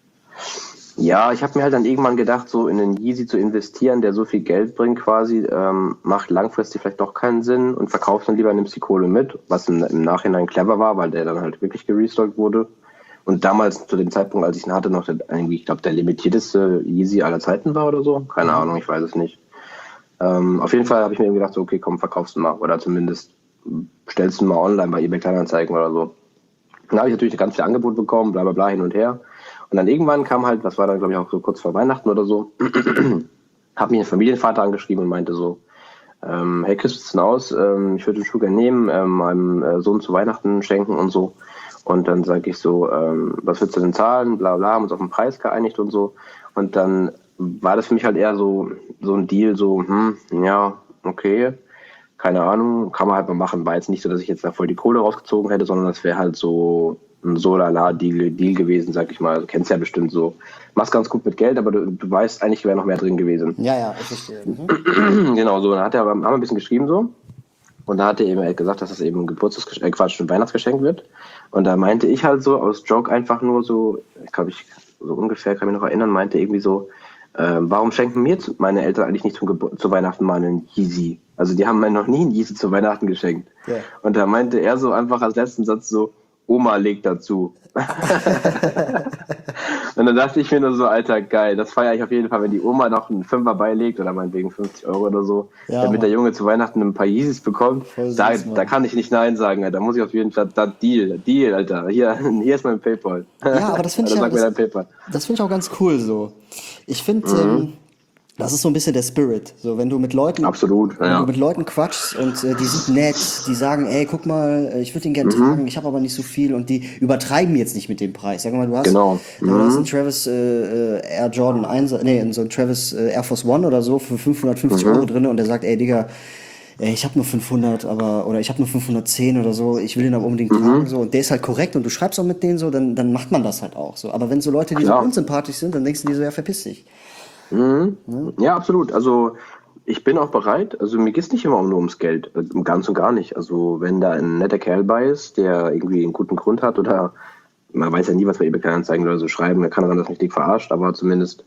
Ja, ich habe mir halt dann irgendwann gedacht, so in den Yeezy zu investieren, der so viel Geld bringt quasi, ähm, macht langfristig vielleicht doch keinen Sinn und verkaufst dann lieber, nimmst die Kohle mit, was im, im Nachhinein clever war, weil der dann halt wirklich gerestockt wurde. Und damals, zu dem Zeitpunkt, als ich ihn hatte, noch der, irgendwie, ich glaube, der limitierteste Yeezy aller Zeiten war oder so. Keine mhm. Ahnung, ich weiß es nicht. Ähm, auf jeden Fall habe ich mir eben gedacht, so, okay, komm, verkaufst du mal. Oder zumindest stellst du mal online bei eBay Kleinanzeigen oder so. Dann habe ich natürlich ganz viel Angebot bekommen, bla bla bla, hin und her. Und dann irgendwann kam halt, das war dann, glaube ich, auch so kurz vor Weihnachten oder so, hat mich ein Familienvater angeschrieben und meinte so, ähm, hey, Chris, was ist denn aus? Ähm, ich würde den Schuh gerne nehmen, ähm, meinem äh, Sohn zu Weihnachten schenken und so. Und dann sage ich so, ähm, was willst du denn zahlen? Bla bla, haben uns auf den Preis geeinigt und so. Und dann war das für mich halt eher so so ein Deal, so, hm, ja, okay, keine Ahnung, kann man halt mal machen. War jetzt nicht so, dass ich jetzt da voll die Kohle rausgezogen hätte, sondern das wäre halt so ein so-lala-Deal Deal gewesen, sag ich mal. Du kennst ja bestimmt so. Machst ganz gut mit Geld, aber du, du weißt, eigentlich wäre noch mehr drin gewesen. Ja, ja, ich verstehe. Mhm. Genau, so. Dann hat er, haben wir ein bisschen geschrieben so. Und da hat er eben gesagt, dass das eben ein Geburtstags-, äh, Quatsch, ein Weihnachtsgeschenk wird. Und da meinte ich halt so aus Joke einfach nur so, ich glaube, ich so ungefähr, kann mich noch erinnern, meinte irgendwie so, äh, warum schenken mir zu, meine Eltern eigentlich nicht zum Gebur- zu Weihnachten mal einen Yeezy? Also die haben mir noch nie einen Yeezy zu Weihnachten geschenkt. Ja. Und da meinte er so einfach als letzten Satz so, Oma legt dazu. Und dann dachte ich mir nur so, Alter, geil, das feiere ich auf jeden Fall, wenn die Oma noch einen Fünfer beilegt oder meinetwegen fünfzig Euro oder so, Ja, damit Mann. der Junge zu Weihnachten ein paar Yeezys bekommt. Voll Da, süß, Mann. da kann ich nicht Nein sagen, Alter. Da muss ich auf jeden Fall, da Deal, Deal, Alter. Hier, hier ist mein PayPal. Ja, aber das finde ich, Oder ja, sag mir das, dein PayPal. das find ich auch ganz cool so. Ich finde, ähm, das ist so ein bisschen der Spirit. So, wenn du mit Leuten, Absolut, wenn ja. du mit Leuten quatschst und äh, die sind nett, die sagen, ey, guck mal, äh, ich würde den gerne tragen, ich habe aber nicht so viel und die übertreiben jetzt nicht mit dem Preis. Sag mal, du hast, Genau. du hast einen Travis äh, äh, Air Jordan eins, nee, so einen Travis äh, Air Force One oder so für fünfhundertfünfzig Euro drin und der sagt, ey, Digga, ey, ich habe nur fünfhundert, aber oder ich habe nur fünfhundertzehn oder so, ich will den aber unbedingt tragen so und der ist halt korrekt und du schreibst auch mit denen so, dann dann macht man das halt auch so. Aber wenn so Leute, die Klar. so unsympathisch sind, dann denkst du dir so, ja, verpiss dich. Ja, absolut. Also ich bin auch bereit. Also mir geht es nicht immer nur ums Geld, äh, ganz und gar nicht. Also wenn da ein netter Kerl bei ist, der irgendwie einen guten Grund hat oder man weiß ja nie, was bei eBay Kleinanzeigen oder so schreiben, da kann er dann das richtig verarscht, aber zumindest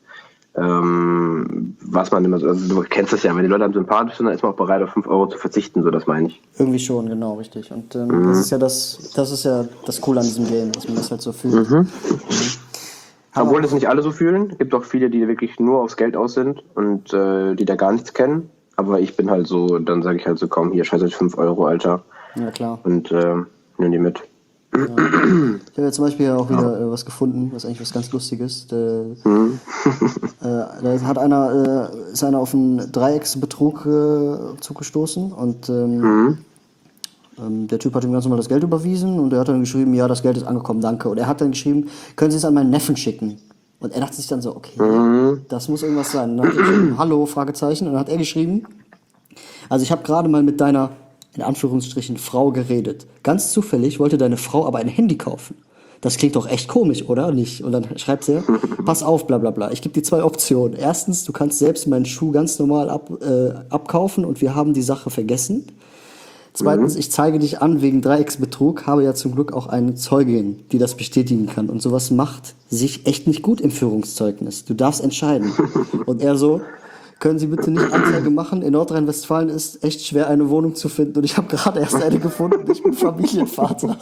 ähm, was man immer so, also du kennst das ja, wenn die Leute einem sympathisch sind, dann ist man auch bereit, auf fünf Euro zu verzichten, so das meine ich. Irgendwie schon, genau, richtig. Und ähm, das ist ja das, das ist ja das Coole an diesem Game, dass man das halt so fühlt. Mhm. Obwohl das nicht alle so fühlen, gibt auch viele, die wirklich nur aufs Geld aus sind und äh, die da gar nichts kennen. Aber ich bin halt so, dann sage ich halt so, komm, hier, scheiß euch fünf Euro, Alter. Ja, klar. Und äh, nimm die mit. Ich habe ja zum Beispiel auch wieder äh, was gefunden, was eigentlich was ganz Lustiges. Da, Mhm. äh, da hat einer, äh, ist einer auf einen Dreiecksbetrug äh, zugestoßen und ähm, Mhm. ähm, der Typ hat ihm ganz normal das Geld überwiesen und er hat dann geschrieben, ja, das Geld ist angekommen, danke. Und er hat dann geschrieben, können Sie es an meinen Neffen schicken? Und er dachte sich dann so, okay, Mhm. das muss irgendwas sein. Und dann hat er geschrieben, hallo, Fragezeichen. Und dann hat er geschrieben, also ich habe gerade mal mit deiner, in Anführungsstrichen, Frau geredet. Ganz zufällig wollte deine Frau aber ein Handy kaufen. Das klingt doch echt komisch, oder? Nicht? Und dann schreibt er, pass auf, bla bla bla. Ich gebe dir zwei Optionen. Erstens, du kannst selbst meinen Schuh ganz normal ab, äh, abkaufen und wir haben die Sache vergessen. Zweitens, ich zeige dich an wegen Dreiecksbetrug, habe ja zum Glück auch eine Zeugin, die das bestätigen kann. Und sowas macht sich echt nicht gut im Führungszeugnis. Du darfst entscheiden. Und er so, können Sie bitte nicht Anzeige machen? In Nordrhein-Westfalen ist echt schwer, eine Wohnung zu finden. Und ich habe gerade erst eine gefunden. Ich bin Familienvater.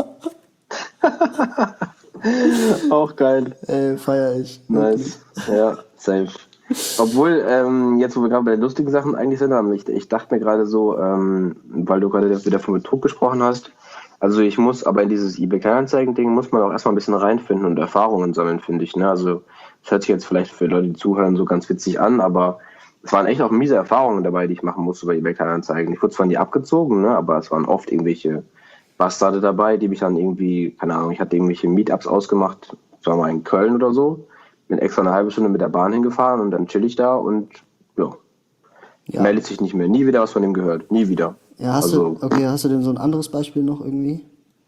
Auch geil. Ey, feier ich. Nice. Ja, safe. Obwohl, ähm, jetzt wo wir gerade bei den lustigen Sachen eigentlich sind, aber ich, ich dachte mir gerade so, ähm, weil du gerade wieder von Betrug gesprochen hast, also ich muss, aber in dieses eBay Kleinanzeigen-Ding muss man auch erstmal ein bisschen reinfinden und Erfahrungen sammeln, finde ich. Ne? Also das hört sich jetzt vielleicht für Leute, die zuhören, so ganz witzig an, aber es waren echt auch miese Erfahrungen dabei, die ich machen musste bei eBay Kleinanzeigen. Ich wurde zwar nie abgezogen, ne, aber es waren oft irgendwelche Bastarde dabei, die mich dann irgendwie, keine Ahnung, ich hatte irgendwelche Meetups ausgemacht, sagen wir mal in Köln oder so, bin extra eine halbe Stunde mit der Bahn hingefahren und dann chill ich da und ja, Ja. meldet sich nicht mehr. Nie wieder was von dem gehört. Nie wieder. Ja, hast also, du, okay, hast du denn so ein anderes Beispiel noch irgendwie?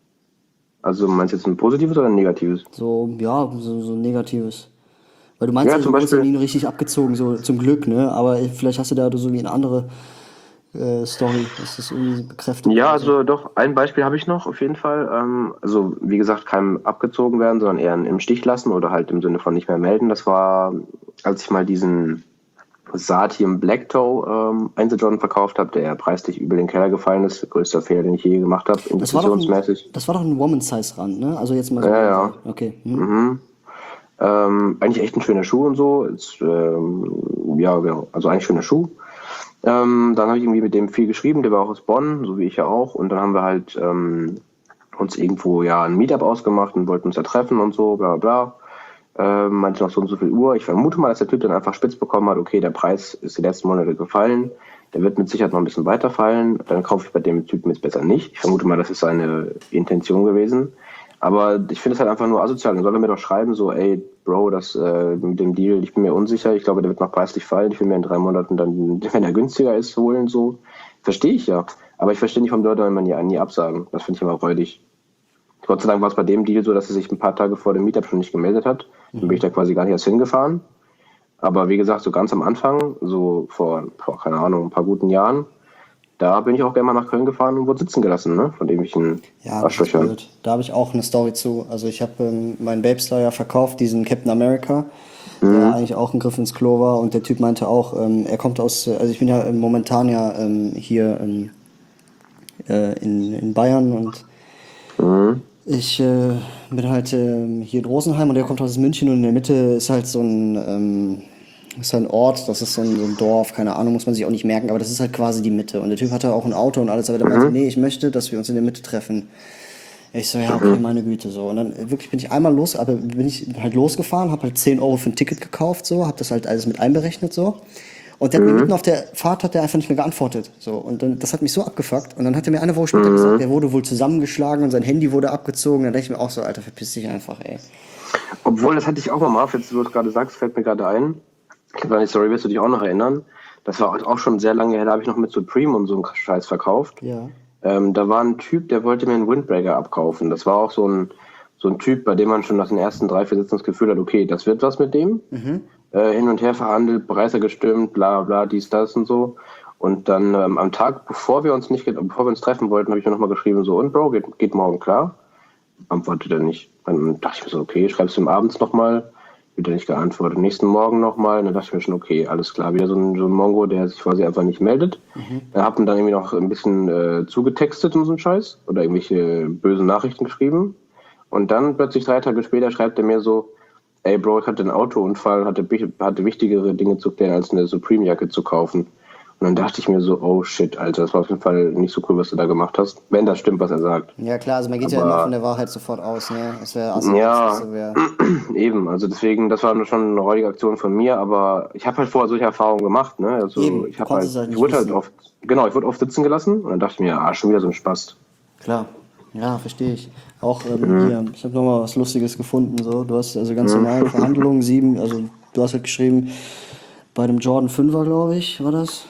also meinst du jetzt ein positives oder ein negatives? So, ja, so, so ein negatives. Weil du meinst Ja, ja, zum du wurdest ja Beispiel- nie richtig abgezogen, so zum Glück, ne? Aber vielleicht hast du da so wie eine andere äh, Story, dass das irgendwie bekräftigt. Ja, oder so. also doch, ein Beispiel habe ich noch auf jeden Fall. Ähm, also wie gesagt, keinem abgezogen werden, sondern eher im Stich lassen oder halt im Sinne von nicht mehr melden. Das war, als ich mal diesen Satin Black Toe ähm, Einzel Jordan verkauft habe, der ja preislich über den Keller gefallen ist. Der größte Fehler, den ich je gemacht habe, Das war doch ein, investitionsmäßig. das war doch ein Woman-Size-Rand, ne? Also jetzt mal so. Ja, ja. Okay. Hm. Mhm. Ähm, eigentlich echt ein schöner Schuh und so. Ist, ähm, ja, genau. Also eigentlich schöner Schuh. Ähm, dann habe ich irgendwie mit dem viel geschrieben, der war auch aus Bonn, so wie ich ja auch. Und dann haben wir halt ähm, uns irgendwo ja ein Meetup ausgemacht und wollten uns da treffen und so, bla bla. Ähm, meinte noch so und so viel Uhr. Ich vermute mal, dass der Typ dann einfach spitz bekommen hat, okay, der Preis ist die letzten Monate gefallen, der wird mit Sicherheit noch ein bisschen weiterfallen, dann kaufe ich bei dem Typen jetzt besser nicht. Ich vermute mal, das ist seine Intention gewesen. Aber ich finde es halt einfach nur asozial. Dann soll er mir doch schreiben, so, ey, Bro, das äh, mit dem Deal, ich bin mir unsicher, ich glaube, der wird noch preislich fallen, ich will mir in drei Monaten dann, wenn er günstiger ist, holen, so. Verstehe ich ja. Aber ich verstehe nicht, warum Leute immer nie, nie absagen. Das finde ich immer räudig. Gott sei Dank war es bei dem Deal so, dass er sich ein paar Tage vor dem Meetup schon nicht gemeldet hat. Dann bin ich da quasi gar nicht erst hingefahren. Aber wie gesagt, so ganz am Anfang, so vor, vor keine Ahnung, ein paar guten Jahren, da bin ich auch gerne mal nach Köln gefahren und wurde sitzen gelassen, ne? Von irgendwelchen Ja, das ist Arschlöchern. blöd. Da habe ich auch eine Story zu. Also ich habe ähm, meinen Babestar ja verkauft, diesen Captain America, der eigentlich auch ein Griff ins Klo war. Und der Typ meinte auch, ähm, er kommt aus, äh, also ich bin ja ähm, momentan ja ähm, hier ähm, äh, in, in Bayern und Mhm. ich äh, bin halt ähm, hier in Rosenheim und der kommt aus München und in der Mitte ist halt so ein, ähm, ist halt ein Ort, das ist so ein, so ein Dorf, keine Ahnung, muss man sich auch nicht merken, aber das ist halt quasi die Mitte. Und der Typ hatte auch ein Auto und alles, aber der meinte, nee, ich möchte, dass wir uns in der Mitte treffen. Ich so, ja, okay, meine Güte, so. Und dann äh, wirklich bin ich einmal los, aber bin ich halt losgefahren, habe halt zehn Euro für ein Ticket gekauft, so, habe das halt alles mit einberechnet, so. Und der hat mir mitten auf der Fahrt hat der einfach nicht mehr geantwortet, so. Und dann, das hat mich so abgefuckt. Und dann hat er mir eine Woche später gesagt, der wurde wohl zusammengeschlagen und sein Handy wurde abgezogen. Dann dachte ich mir auch so, Alter, verpiss dich einfach, ey. Obwohl, das hatte ich auch mal, Marv, jetzt, wo du es gerade sagst, fällt mir gerade ein. Ich habe eine Story, wirst du dich auch noch erinnern. Das war auch schon sehr lange her, da habe ich noch mit Supreme und so einen Scheiß verkauft. Ja. Ähm, da war ein Typ, der wollte mir einen Windbreaker abkaufen. Das war auch so ein, so ein Typ, bei dem man schon nach den ersten drei, vier Sitzen das Gefühl hat, okay, das wird was mit dem. Äh, hin und her verhandelt, Preise gestimmt, bla bla, dies, das und so. Und dann ähm, am Tag, bevor wir uns nicht, bevor wir uns treffen wollten, habe ich mir nochmal geschrieben, so, und Bro, geht, geht morgen klar? Antwortet er nicht. Dann dachte ich mir so, okay, schreibst du ihm abends nochmal? Wird er nicht geantwortet. Nächsten Morgen nochmal, dann dachte ich mir schon, okay, alles klar. Wieder so ein, so ein Mongo, der sich quasi einfach nicht meldet. Er hat ihm dann irgendwie noch ein bisschen äh, zugetextet und so einen Scheiß oder irgendwelche bösen Nachrichten geschrieben. Und dann plötzlich drei Tage später schreibt er mir so, ey Bro, ich hatte einen Autounfall, hatte, hatte wichtigere Dinge zu klären, als eine Supreme-Jacke zu kaufen. Und dann dachte ich mir so, oh shit, Alter, das war auf jeden Fall nicht so cool, was du da gemacht hast. Wenn das stimmt, was er sagt. Ja, klar, also man geht ja Aber- immer von der Wahrheit sofort aus, ne? Es wäre also, Ja. das wär, Eben, also deswegen, das war schon eine räudige Aktion von mir, aber ich habe halt vorher solche Erfahrungen gemacht, ne? Also Eben, ich habe konntest halt, es halt ich nicht wurde halt wissen. oft, genau, ich wurde oft sitzen gelassen und dann dachte ich mir, ah, schon wieder so ein Spaß. klar. Ja, verstehe ich. Auch ähm, hier, ich habe nochmal was Lustiges gefunden, so. Du hast also ganz normal Verhandlungen, sieben, also du hast halt geschrieben, bei dem Jordan fünfer, glaube ich, war das.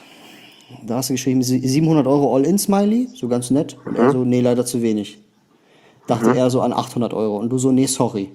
Da hast du geschrieben, sie- siebenhundert Euro All-In-Smiley, so ganz nett. Und er so, nee, leider zu wenig. Dachte er so an achthundert Euro. Und du so, nee, sorry.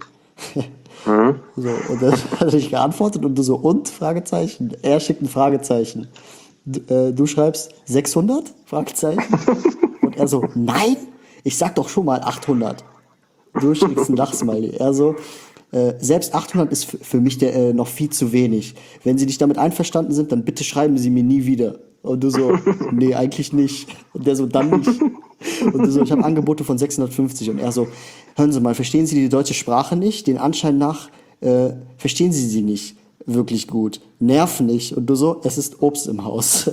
So, und dann hat er dich geantwortet und du so, und? Fragezeichen. Er schickt ein Fragezeichen. Du, äh, du schreibst sechshundert? Fragezeichen. Und er so, nein, ich sag doch schon mal achthundert. Du schickst ein Lachsmiley. Er so, äh, selbst achthundert ist f- für mich der, äh, noch viel zu wenig. Wenn Sie nicht damit einverstanden sind, dann bitte schreiben Sie mir nie wieder. Und du so, nee, eigentlich nicht. Und der so, dann nicht. Und du so, ich habe Angebote von sechshundertfünfzig. Und er so, hören Sie mal, verstehen Sie die deutsche Sprache nicht? Den Anschein nach äh, verstehen Sie sie nicht wirklich gut. Nerv nicht. Und du so, es ist Obst im Haus.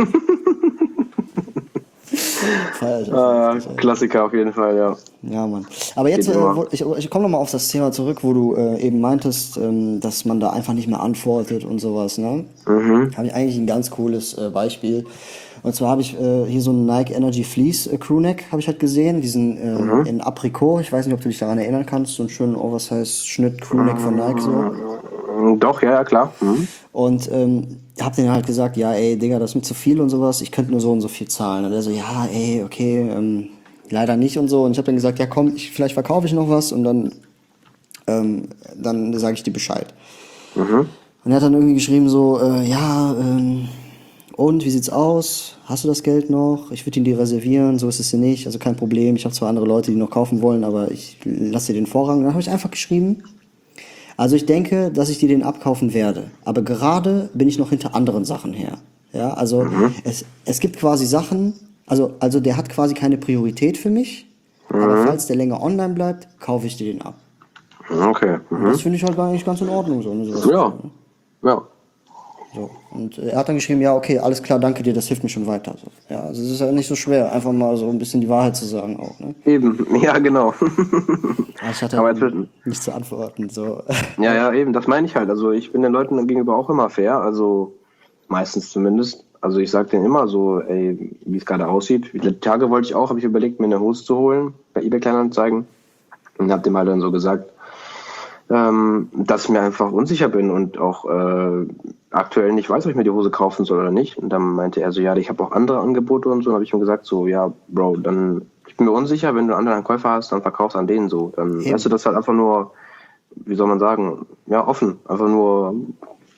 Feier ich Ah, einfach richtig, ey. Klassiker auf jeden Fall, ja. Ja, Mann. Aber jetzt, äh, Geht immer. wo- ich, ich komme nochmal auf das Thema zurück, wo du äh, eben meintest, ähm, dass man da einfach nicht mehr antwortet und sowas, ne? Habe ich eigentlich ein ganz cooles äh, Beispiel. Und zwar habe ich äh, hier so einen Nike Energy Fleece äh, Crewneck, habe ich halt gesehen, diesen ähm, in Aprikot. Ich weiß nicht, ob du dich daran erinnern kannst, so einen schönen Oversize-Schnitt Crewneck von Nike so. Doch, ja, ja, klar. Mhm. Und ähm, hab denen halt gesagt, ja, ey, Digga, das ist mir zu viel und sowas, ich könnte nur so und so viel zahlen. Und er so, ja, ey, okay, ähm, leider nicht und so. Und ich habe dann gesagt, ja komm, ich, vielleicht verkaufe ich noch was und dann, ähm, dann sage ich dir Bescheid. Und er hat dann irgendwie geschrieben so, äh, ja, ähm, und, wie sieht's aus? Hast du das Geld noch? Ich würde ihn dir reservieren, so ist es ja nicht, also kein Problem. Ich habe zwar andere Leute, die noch kaufen wollen, aber ich lasse dir den Vorrang. Dann habe ich einfach geschrieben, also ich denke, dass ich dir den abkaufen werde. Aber gerade bin ich noch hinter anderen Sachen her. Ja, also es, es gibt quasi Sachen, also, also der hat quasi keine Priorität für mich. Aber falls der länger online bleibt, kaufe ich dir den ab. Okay. Mhm. Das finde ich halt eigentlich ganz in Ordnung. So, ne, sowas. Ja. Ja. So. Und er hat dann geschrieben, ja, okay, alles klar, danke dir, das hilft mir schon weiter. So. Ja, also es ist ja nicht so schwer, einfach mal so ein bisschen die Wahrheit zu sagen auch. Ne? Eben, ja, genau. Aber ich hatte Aber halt jetzt wird- nichts zu antworten. So. Ja, ja, eben, das meine ich halt. Also ich bin den Leuten gegenüber auch immer fair, also meistens zumindest. Also ich sage denen immer so, ey, wie es gerade aussieht. Die Tage wollte ich auch, habe ich überlegt, mir eine Hose zu holen bei eBay Kleinanzeigen und habe dem halt dann so gesagt, ähm, dass ich mir einfach unsicher bin und auch äh, aktuell nicht weiß, ob ich mir die Hose kaufen soll oder nicht. Und dann meinte er so, ja, ich habe auch andere Angebote und so. Und habe ich ihm gesagt so, ja, Bro, dann ich bin mir unsicher, wenn du einen anderen Käufer hast, dann verkaufst an denen so. Dann Eben. weißt du, das halt einfach nur, wie soll man sagen, ja, offen. Einfach nur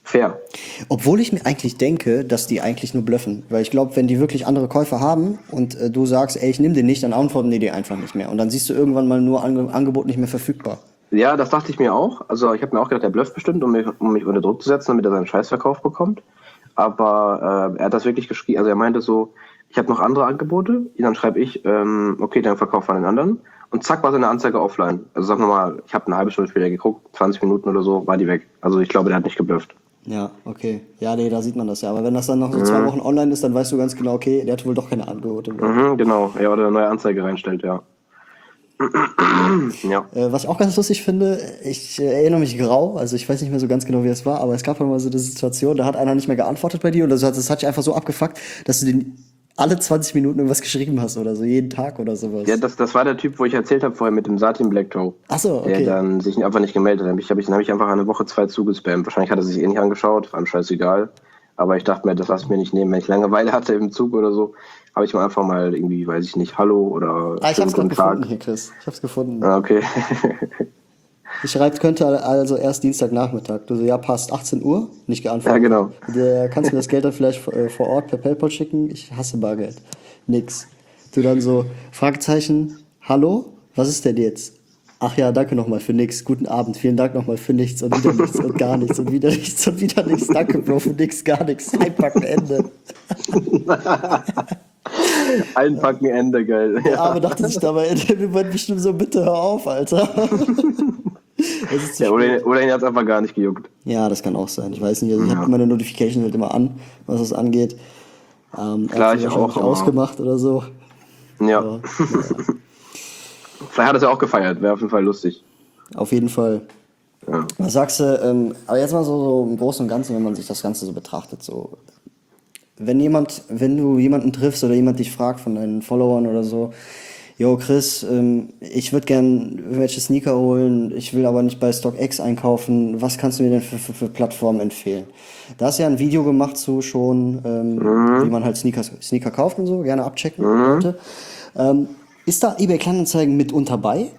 fair. Obwohl ich mir eigentlich denke, dass die eigentlich nur blöffen. Weil ich glaube, wenn die wirklich andere Käufer haben und äh, du sagst, ey, ich nehme den nicht, dann antworten die dir einfach nicht mehr. Und dann siehst du irgendwann mal nur Ange- Angebot nicht mehr verfügbar. Ja, das dachte ich mir auch. Also ich habe mir auch gedacht, der blufft bestimmt, um mich, um mich unter Druck zu setzen, damit er seinen Scheißverkauf bekommt. Aber äh, er hat das wirklich geschrieben. Also er meinte so, ich habe noch andere Angebote. Dann schreibe ich, ähm, okay, dann verkauf an den anderen. Und zack, war seine Anzeige offline. Also sagen wir mal, ich habe eine halbe Stunde später geguckt, zwanzig Minuten oder so, war die weg. Also ich glaube, der hat nicht geblufft. Ja, okay. Ja, nee, da sieht man das ja. Aber wenn das dann noch so zwei Wochen online ist, dann weißt du ganz genau, okay, der hat wohl doch keine Angebote mehr. Mhm, genau, ja, oder eine neue Anzeige reinstellt, ja. ja. Äh, was ich auch ganz lustig finde, ich äh, erinnere mich grau, also ich weiß nicht mehr so ganz genau, wie es war, aber es gab mal so eine Situation, da hat einer nicht mehr geantwortet bei dir und das hat, das hat dich einfach so abgefuckt, dass du den alle zwanzig Minuten irgendwas geschrieben hast oder so, jeden Tag oder sowas. Ja, das, das war der Typ, wo ich erzählt habe vorher mit dem Satin Black Joe. Ach so, okay. Der dann sich einfach nicht gemeldet hat. Dann habe ich, hab ich, hab ich einfach eine Woche, zwei zugespammt. Wahrscheinlich hat er sich eh nicht angeschaut, war ihm scheißegal. Aber ich dachte mir, das lasse ich mir nicht nehmen. Wenn ich Langeweile hatte im Zug oder so, habe ich mir einfach mal irgendwie, weiß ich nicht, Hallo oder Ah, ich hab's schönen gerade guten Tag. gefunden hier, Chris. Ich hab's gefunden. Ah, okay. Ich schreibe, könnte also erst Dienstagnachmittag. Du so, ja, passt, achtzehn Uhr, nicht geantwortet. Ja, genau. Der, kannst du mir das Geld dann vielleicht äh, vor Ort per PayPal schicken? Ich hasse Bargeld. Nix. Du dann so, Fragezeichen, hallo, was ist denn jetzt? Ach ja, danke nochmal für nix. Guten Abend, vielen Dank nochmal für nichts und wieder nichts und gar nichts und wieder nichts und wieder nichts. Danke, Bro, für nix, gar nichts. Einpacken, Ende. Einpacken, Ende, geil. Der Arme dachte sich dabei in dem Moment bestimmt so, bitte hör auf, Alter. Das ist zu Ja, oder, spät. ihn- oder ihn hat es einfach gar nicht gejuckt. Ja, das kann auch sein. Ich weiß nicht, also ich Ja. habe meine Notification halt immer an, was das angeht. Ähm, Klar, er hat sie ich wahrscheinlich auch, aber- ausgemacht oder so. Ja. Aber, Vielleicht hat er es ja auch gefeiert, wäre auf jeden Fall lustig. auf jeden Fall. Ja. Was sagst du, ähm, aber jetzt mal so, so im Großen und Ganzen, wenn man sich das Ganze so betrachtet, so, wenn jemand, wenn du jemanden triffst oder jemand dich fragt von deinen Followern oder so, yo Chris, ähm, ich würde gern irgendwelche Sneaker holen, ich will aber nicht bei StockX einkaufen, was kannst du mir denn für, für, für Plattformen empfehlen? Da hast du ja ein Video gemacht zu schon, ähm, wie man halt Sneakers, Sneaker kauft und so, gerne abchecken, Leute. Ähm, ist da eBay Kleinanzeigen mit unter bei?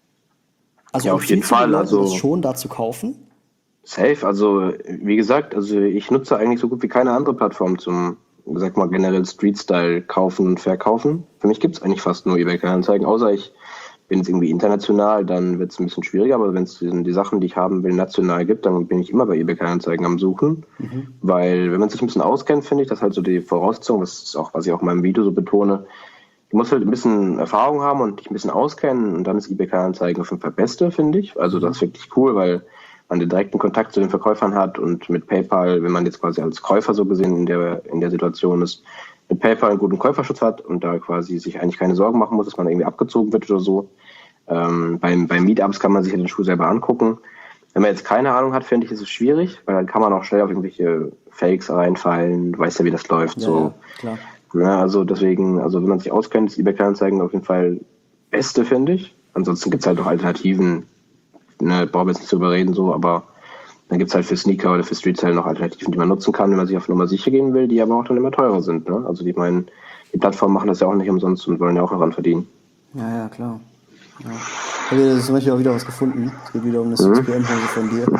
Also Ja, auf jeden empfiehlst du den Fall, Leuten, also- das schon da zu kaufen? Safe, also wie gesagt, also ich nutze eigentlich so gut wie keine andere Plattform zum, sag mal, generell Street-Style kaufen und verkaufen. Für mich gibt's eigentlich fast nur eBay Kleinanzeigen, außer ich bin jetzt irgendwie international, dann wird's ein bisschen schwieriger, aber wenn es die Sachen, die ich haben will, national gibt, dann bin ich immer bei eBay Kleinanzeigen am Suchen, weil wenn man sich ein bisschen auskennt, finde ich, das ist halt so die Voraussetzung, das ist auch, was ich auch in meinem Video so betone, du musst halt ein bisschen Erfahrung haben und dich ein bisschen auskennen und dann ist eBay Kleinanzeigen auf jeden Fall Beste, finde ich. Also das ist wirklich cool, weil man den direkten Kontakt zu den Verkäufern hat und mit PayPal, wenn man jetzt quasi als Käufer so gesehen in der, in der Situation ist, mit PayPal einen guten Käuferschutz hat und da quasi sich eigentlich keine Sorgen machen muss, dass man irgendwie abgezogen wird oder so. Ähm, beim, bei Meetups kann man sich ja den Schuh selber angucken. Wenn man jetzt keine Ahnung hat, finde ich, ist es schwierig, weil dann kann man auch schnell auf irgendwelche Fakes reinfallen. Du weißt ja, wie das läuft. Ja, so. ja, klar. Ja, also deswegen, also wenn man sich auskennt, ist eBay Kleinanzeigen auf jeden Fall Beste, finde ich. Ansonsten gibt's halt auch Alternativen. Ne, brauchen wir jetzt nicht drüber reden, so, aber dann gibt's halt für Sneaker oder für Street-Style noch Alternativen, die man nutzen kann, wenn man sich auf Nummer sicher gehen will, die aber auch dann immer teurer sind. Ne? Also die meinen, die Plattformen machen das ja auch nicht umsonst und wollen ja auch daran verdienen. Ja, ja, klar. Ja. Ich habe jetzt zum Beispiel auch wieder was gefunden. Es geht wieder um eine six P M-Hose von dir.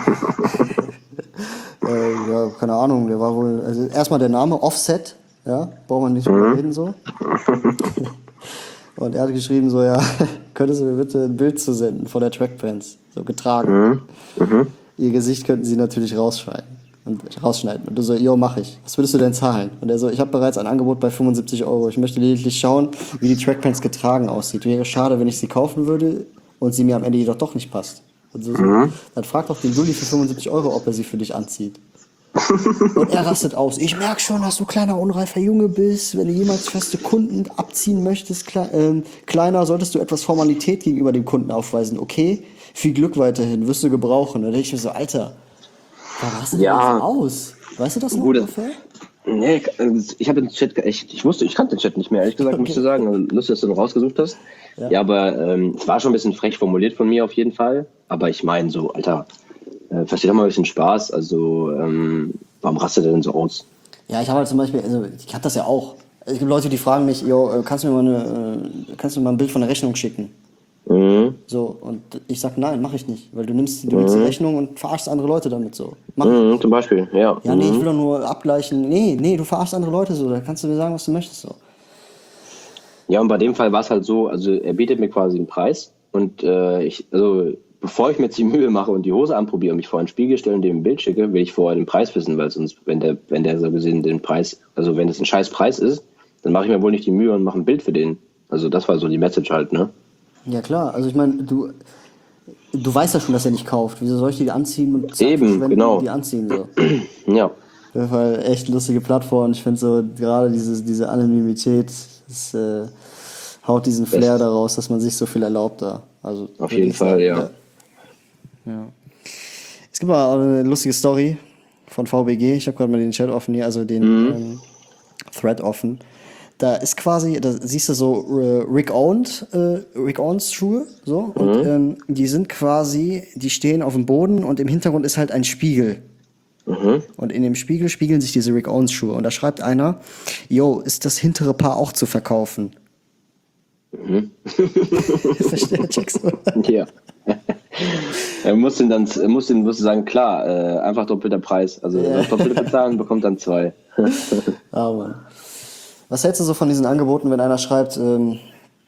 äh, ja, keine Ahnung, der war wohl, also erstmal der Name, Offset, ja, braucht man nicht drüber reden so. Und er hat geschrieben so, ja, könntest du mir bitte ein Bild zu senden von der Trackpants, so getragen. Ihr Gesicht könnten sie natürlich rausschneiden. Und rausschneiden. Und du so, jo, mach ich. Was würdest du denn zahlen? Und er so, ich habe bereits ein Angebot bei fünfundsiebzig Euro. Ich möchte lediglich schauen, wie die Trackpants getragen aussieht. Wäre schade, wenn ich sie kaufen würde und sie mir am Ende jedoch doch nicht passt. Und so, so. Dann frag doch den Juli für fünfundsiebzig Euro, ob er sie für dich anzieht. Und er rastet aus. Ich merk schon, dass du kleiner, unreifer Junge bist. Wenn du jemals feste Kunden abziehen möchtest, kle ähm, kleiner, solltest du etwas Formalität gegenüber dem Kunden aufweisen. Okay? Viel Glück weiterhin. Wirst du gebrauchen. Und dann denke ich mir so, Alter, warum rastet Ja. der jetzt aus? Weißt du das noch Gut, ungefähr? Nee, ich habe den Chat echt, ich wusste, ich kannte den Chat nicht mehr, ehrlich gesagt, Okay. muss ich sagen. Also, lustig, dass du ihn rausgesucht hast. Ja. Ja, aber ähm, es war schon ein bisschen frech formuliert von mir auf jeden Fall. Aber ich meine so, Alter, äh, versteh doch mal ein bisschen Spaß. Also, ähm, warum rastet er denn so aus? Ja, ich habe halt zum Beispiel, also ich hab das ja auch. Es gibt Leute, die fragen mich, yo, äh, kannst du mir mal eine, äh, kannst du mir mal ein Bild von der Rechnung schicken? Mhm. So, und ich sag, nein, mache ich nicht, weil du nimmst, du Mhm. nimmst die Rechnung und verarschst andere Leute damit so. Mach ich Mhm, nicht. zum Beispiel, ja. Ja, nee, ich will Mhm. doch nur abgleichen. Nee, nee, du verarschst andere Leute so, da kannst du mir sagen, was du möchtest so. Ja, und bei dem Fall war es halt so, also er bietet mir quasi einen Preis und äh, ich, also bevor ich mir jetzt die Mühe mache und die Hose anprobiere und mich vor einen Spiegel stelle und dem ein Bild schicke, will ich vorher den Preis wissen, weil sonst, wenn der, wenn der so gesehen den Preis, also wenn es ein scheiß Preis ist, dann mache ich mir wohl nicht die Mühe und mache ein Bild für den. Also das war so die Message halt, ne? Ja klar, also ich meine, du, du weißt ja schon, dass er nicht kauft. Wieso soll ich die anziehen und Zeit Eben, verschwenden und genau. die anziehen so? Ja, Auf jeden Fall echt lustige Plattform. Ich finde so gerade diese, diese Anonymität, das äh, haut diesen Flair best. daraus, dass man sich so viel erlaubt da. Also Auf jeden wirklich Fall, sagen, ja. ja. Ja. Es gibt mal eine lustige Story von V B G. Ich habe gerade mal den Chat offen hier, also den Mhm. ähm, Thread offen. Da ist quasi, da siehst du so äh, Rick Owens, äh, Rick Owens Schuhe, so, und Mhm. ähm, die sind quasi, die stehen auf dem Boden und im Hintergrund ist halt ein Spiegel. Mhm. Und in dem Spiegel spiegeln sich diese Rick Owens Schuhe. Und da schreibt einer, yo, ist das hintere Paar auch zu verkaufen? Mhm. Versteht, checkst du? Ja. Er muss den dann, er muss den, musst du sagen, klar, äh, einfach doppelter Preis. Also Ja. das Doppelte bezahlen, bekommt dann zwei. Ah, Mann. Was hältst du so von diesen Angeboten, wenn einer schreibt, ähm,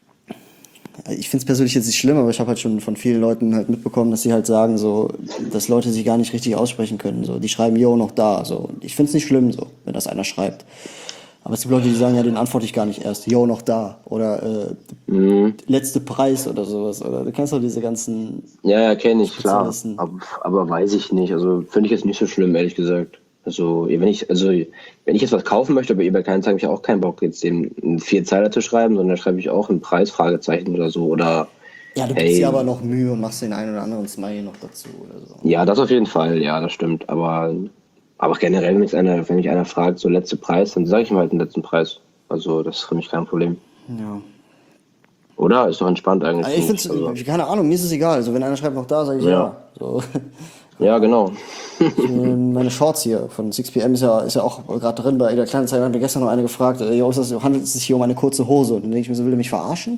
ich finde es persönlich jetzt nicht schlimm, aber ich habe halt schon von vielen Leuten halt mitbekommen, dass sie halt sagen, so, dass Leute sich gar nicht richtig aussprechen können. So, die schreiben, yo, noch da. So. Und ich finde es nicht schlimm, so, wenn das einer schreibt. Aber es gibt Leute, die sagen, ja, den antworte ich gar nicht erst. Yo, noch da. Oder äh, Mhm. letzte Preis oder sowas. Oder du kennst doch diese ganzen Ja, ja, kenne ich, klar. Spezialisten. Aber, aber weiß ich nicht. Also finde ich jetzt nicht so schlimm, ehrlich gesagt. Also wenn ich, also wenn ich jetzt was kaufen möchte, aber eBay Kleinanzeigen, habe ich auch keinen Bock, jetzt den einen Vierzeiler zu schreiben, sondern da schreibe ich auch einen Preis, Fragezeichen oder so. Oder Ja, du gibst hey, dir aber noch Mühe und machst den einen oder anderen Smiley noch dazu oder so. ja, das auf jeden Fall, ja, das stimmt. Aber, aber generell, wenn mich einer, wenn mich einer fragt, so letzte Preis, dann sage ich ihm halt den letzten Preis. Also das ist für mich kein Problem. Ja. Oder? Ist doch entspannt eigentlich. Also ich finde finde ich. Also, keine Ahnung, mir ist es egal. Also wenn einer schreibt noch da, sage ich ja. ja, So. ja, genau. Ich, äh, meine Shorts hier von six P M ist ja, ist ja auch gerade drin bei der Kleinanzeige. Hat mir gestern noch eine gefragt, äh, jo, ist das, handelt es sich hier um eine kurze Hose? Und dann denke ich mir so, will er mich verarschen?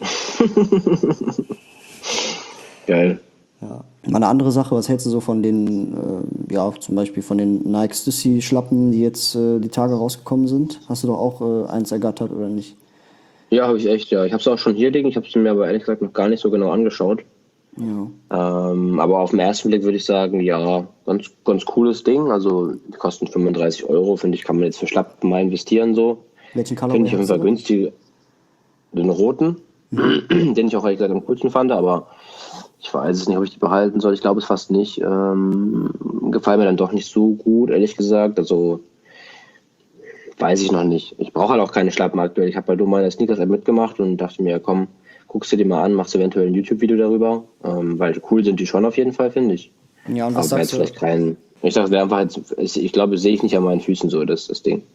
Geil. Ja. Mal eine andere Sache, was hältst du so von den, äh, ja, zum Beispiel von den Nike Stussy Schlappen, die jetzt äh, die Tage rausgekommen sind? Hast du doch auch äh, eins ergattert oder nicht? Ja, habe ich echt, ja. Ich habe es auch schon hier liegen. Ich habe es mir aber ehrlich gesagt noch gar nicht so genau angeschaut. Ja. Ähm, aber auf den ersten Blick würde ich sagen, ja, ganz, ganz cooles Ding. Also die kosten fünfunddreißig Euro, finde ich, kann man jetzt für Schlappen mal investieren so. Welchen Color Finde ich auf jeden Fall günstig. Den roten, den ich auch ehrlich gesagt am coolsten fand, aber ich weiß es nicht, ob ich die behalten soll. Ich glaube es fast nicht. Ähm, gefallen mir dann doch nicht so gut, ehrlich gesagt. Also weiß ich noch nicht. Ich brauche halt auch keine Schlappen aktuell. Ich habe bei Domo meiner Sneakers-App mitgemacht und dachte mir, komm, guckst du dir mal an, machst eventuell ein YouTube-Video darüber. Ähm, weil cool sind die schon auf jeden Fall, finde ich. Ja, und was Aber jetzt sagst du? vielleicht kein. Ich sag, wäre einfach jetzt, ich glaube, sehe ich nicht an meinen Füßen so, das, das Ding.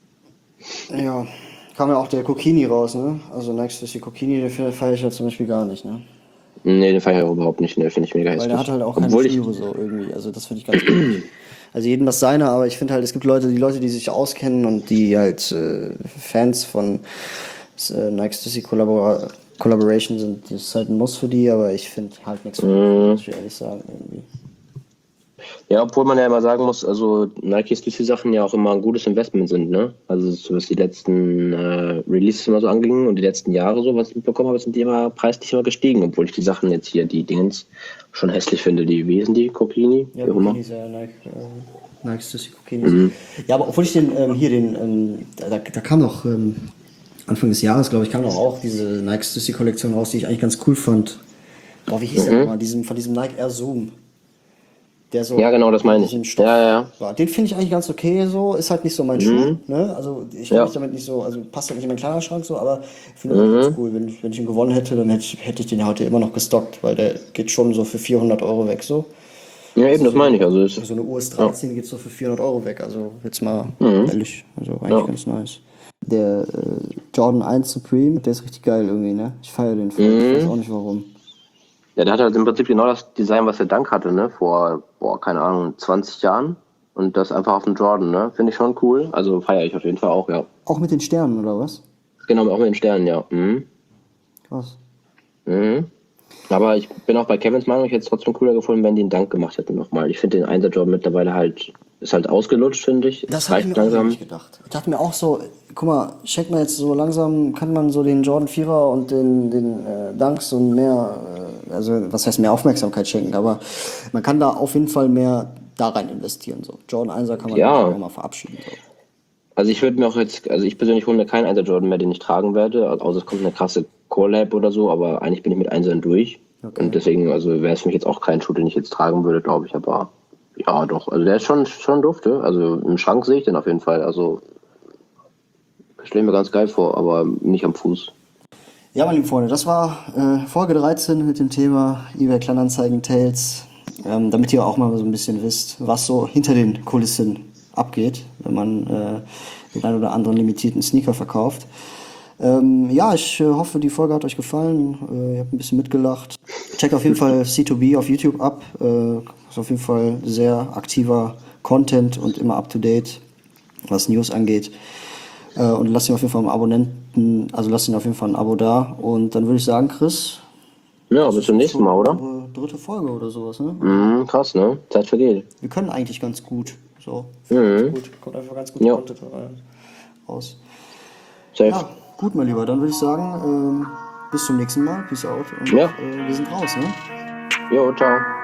Ja, kam ja auch der Kokini raus, ne? Also Nike Stussy Kokini, den feiere ich ja zum Beispiel gar nicht, ne? Nee, den feiere ich auch überhaupt nicht, ne, finde ich mega Weil hässlich. der hat halt auch keine Obwohl ich, Schnüre so irgendwie. Also das finde ich ganz gut. Also jedem das seine, aber ich finde halt, es gibt Leute, die Leute, die sich auskennen und die halt äh, Fans von äh, Nike Stussy Collabora Collaboration sind. Das ist halt ein Muss für die, aber ich finde halt nichts für die, muss ich ehrlich sagen. Irgendwie. ja, obwohl man ja immer sagen muss, also Nike Stussy Sachen ja auch immer ein gutes Investment sind, ne? Also so was die letzten äh, Releases immer so angingen und die letzten Jahre so, was ich mitbekommen habe, sind die immer preislich immer gestiegen, obwohl ich die Sachen jetzt hier, die Dingens, schon hässlich finde. Die, wie sind die? Kokini? Ja, Wie auch immer. Kokini ist ja Nike, äh, Nike Stussy Kokini. Ja, aber obwohl ich den ähm, hier den, ähm, da, da kam noch ähm, Anfang des Jahres, glaube ich, kam doch auch diese Nike Stussy Kollektion raus, die ich eigentlich ganz cool fand. Boah, wie hieß der nochmal? Diesem, von diesem Nike Air Zoom. Der so Ja, genau, das meine diesen ich. Stoff Ja, ja, ja. war. Den finde ich eigentlich ganz okay so. Ist halt nicht so mein Schuh, ne? Also ich habe Ja. mich damit nicht so, also passt halt nicht in meinen Kleiderschrank so, aber ich finde ihn ganz cool. Wenn ich, wenn ich ihn gewonnen hätte, dann hätte ich, hätte ich den ja heute immer noch gestockt, weil der geht schon so für vierhundert Euro weg so. Ja, eben, das meine ich. Also ist, So eine U S dreizehn geht so für vierhundert Euro weg. Also jetzt mal Mhm. ehrlich, also eigentlich Ja. ganz nice. Der äh, Jordan eins Supreme, der ist richtig geil irgendwie, ne? Ich feiere den voll. Mhm. Ich weiß auch nicht warum. ja, der hat halt im Prinzip genau das Design, was der Dunk hatte, ne? Vor, boah, keine Ahnung, zwanzig Jahren. Und das einfach auf dem Jordan, ne? Finde ich schon cool. Also feiere ich auf jeden Fall auch, ja. Auch mit den Sternen oder was? Genau, auch mit den Sternen, ja. Mhm. Krass. Mhm. Aber ich bin auch bei Kevins Meinung, ich hätte es trotzdem cooler gefunden, wenn die einen Dank gemacht hätten nochmal. Ich finde den Einser-Job mittlerweile halt, ist halt ausgelutscht, finde ich. Das Es habe ich reicht mir auch langsam. wirklich gedacht. Ich dachte mir auch so, guck mal, schenkt man jetzt so langsam, kann man so den Jordan Vierer und den, den äh, Dunks und mehr, äh, also was heißt mehr Aufmerksamkeit schenken, aber man kann da auf jeden Fall mehr da rein investieren. So. Jordan Einser kann man Ja. auch mal verabschieden. So. Also ich würde mir auch jetzt, also ich persönlich hole mir keinen Einser Jordan mehr, den ich tragen werde, außer es kommt eine krasse Collab oder so, aber eigentlich bin ich mit Einsern durch. Okay. Und deswegen, also wäre es für mich jetzt auch kein Schuh, den ich jetzt tragen würde, glaube ich, aber ja doch, also der ist schon, schon dufte, also im Schrank sehe ich den auf jeden Fall, also stelle mir ganz geil vor, aber nicht am Fuß. Ja, meine lieben Freunde, das war äh, Folge dreizehn mit dem Thema eBay Kleinanzeigen Tales, ähm, damit ihr auch mal so ein bisschen wisst, was so hinter den Kulissen abgeht, wenn man äh, den einen oder anderen limitierten Sneaker verkauft. Ähm, ja, ich äh, hoffe, die Folge hat euch gefallen. Äh, ihr habt ein bisschen mitgelacht. Checkt auf jeden Fall C zwei B auf YouTube ab. Äh, ist auf jeden Fall sehr aktiver Content und immer up to date, was News angeht. Äh, und lasst ihn auf jeden Fall einen Abonnenten, also lasst ihn auf jeden Fall ein Abo da. Und dann würde ich sagen, Chris. Ja, bis zum nächsten Mal, oder? Unsere dritte Folge oder sowas, ne? Mhm, krass, ne? Zeit vergeht. Wir können eigentlich ganz gut. So. Mhm. Gut. Kommt einfach ganz gut Ja. Content äh, raus. Safe. Ja, gut, mein Lieber. Dann würde ich sagen, ähm, bis zum nächsten Mal. Peace out. Und Ja. äh, wir sind raus, ne? Jo, ciao.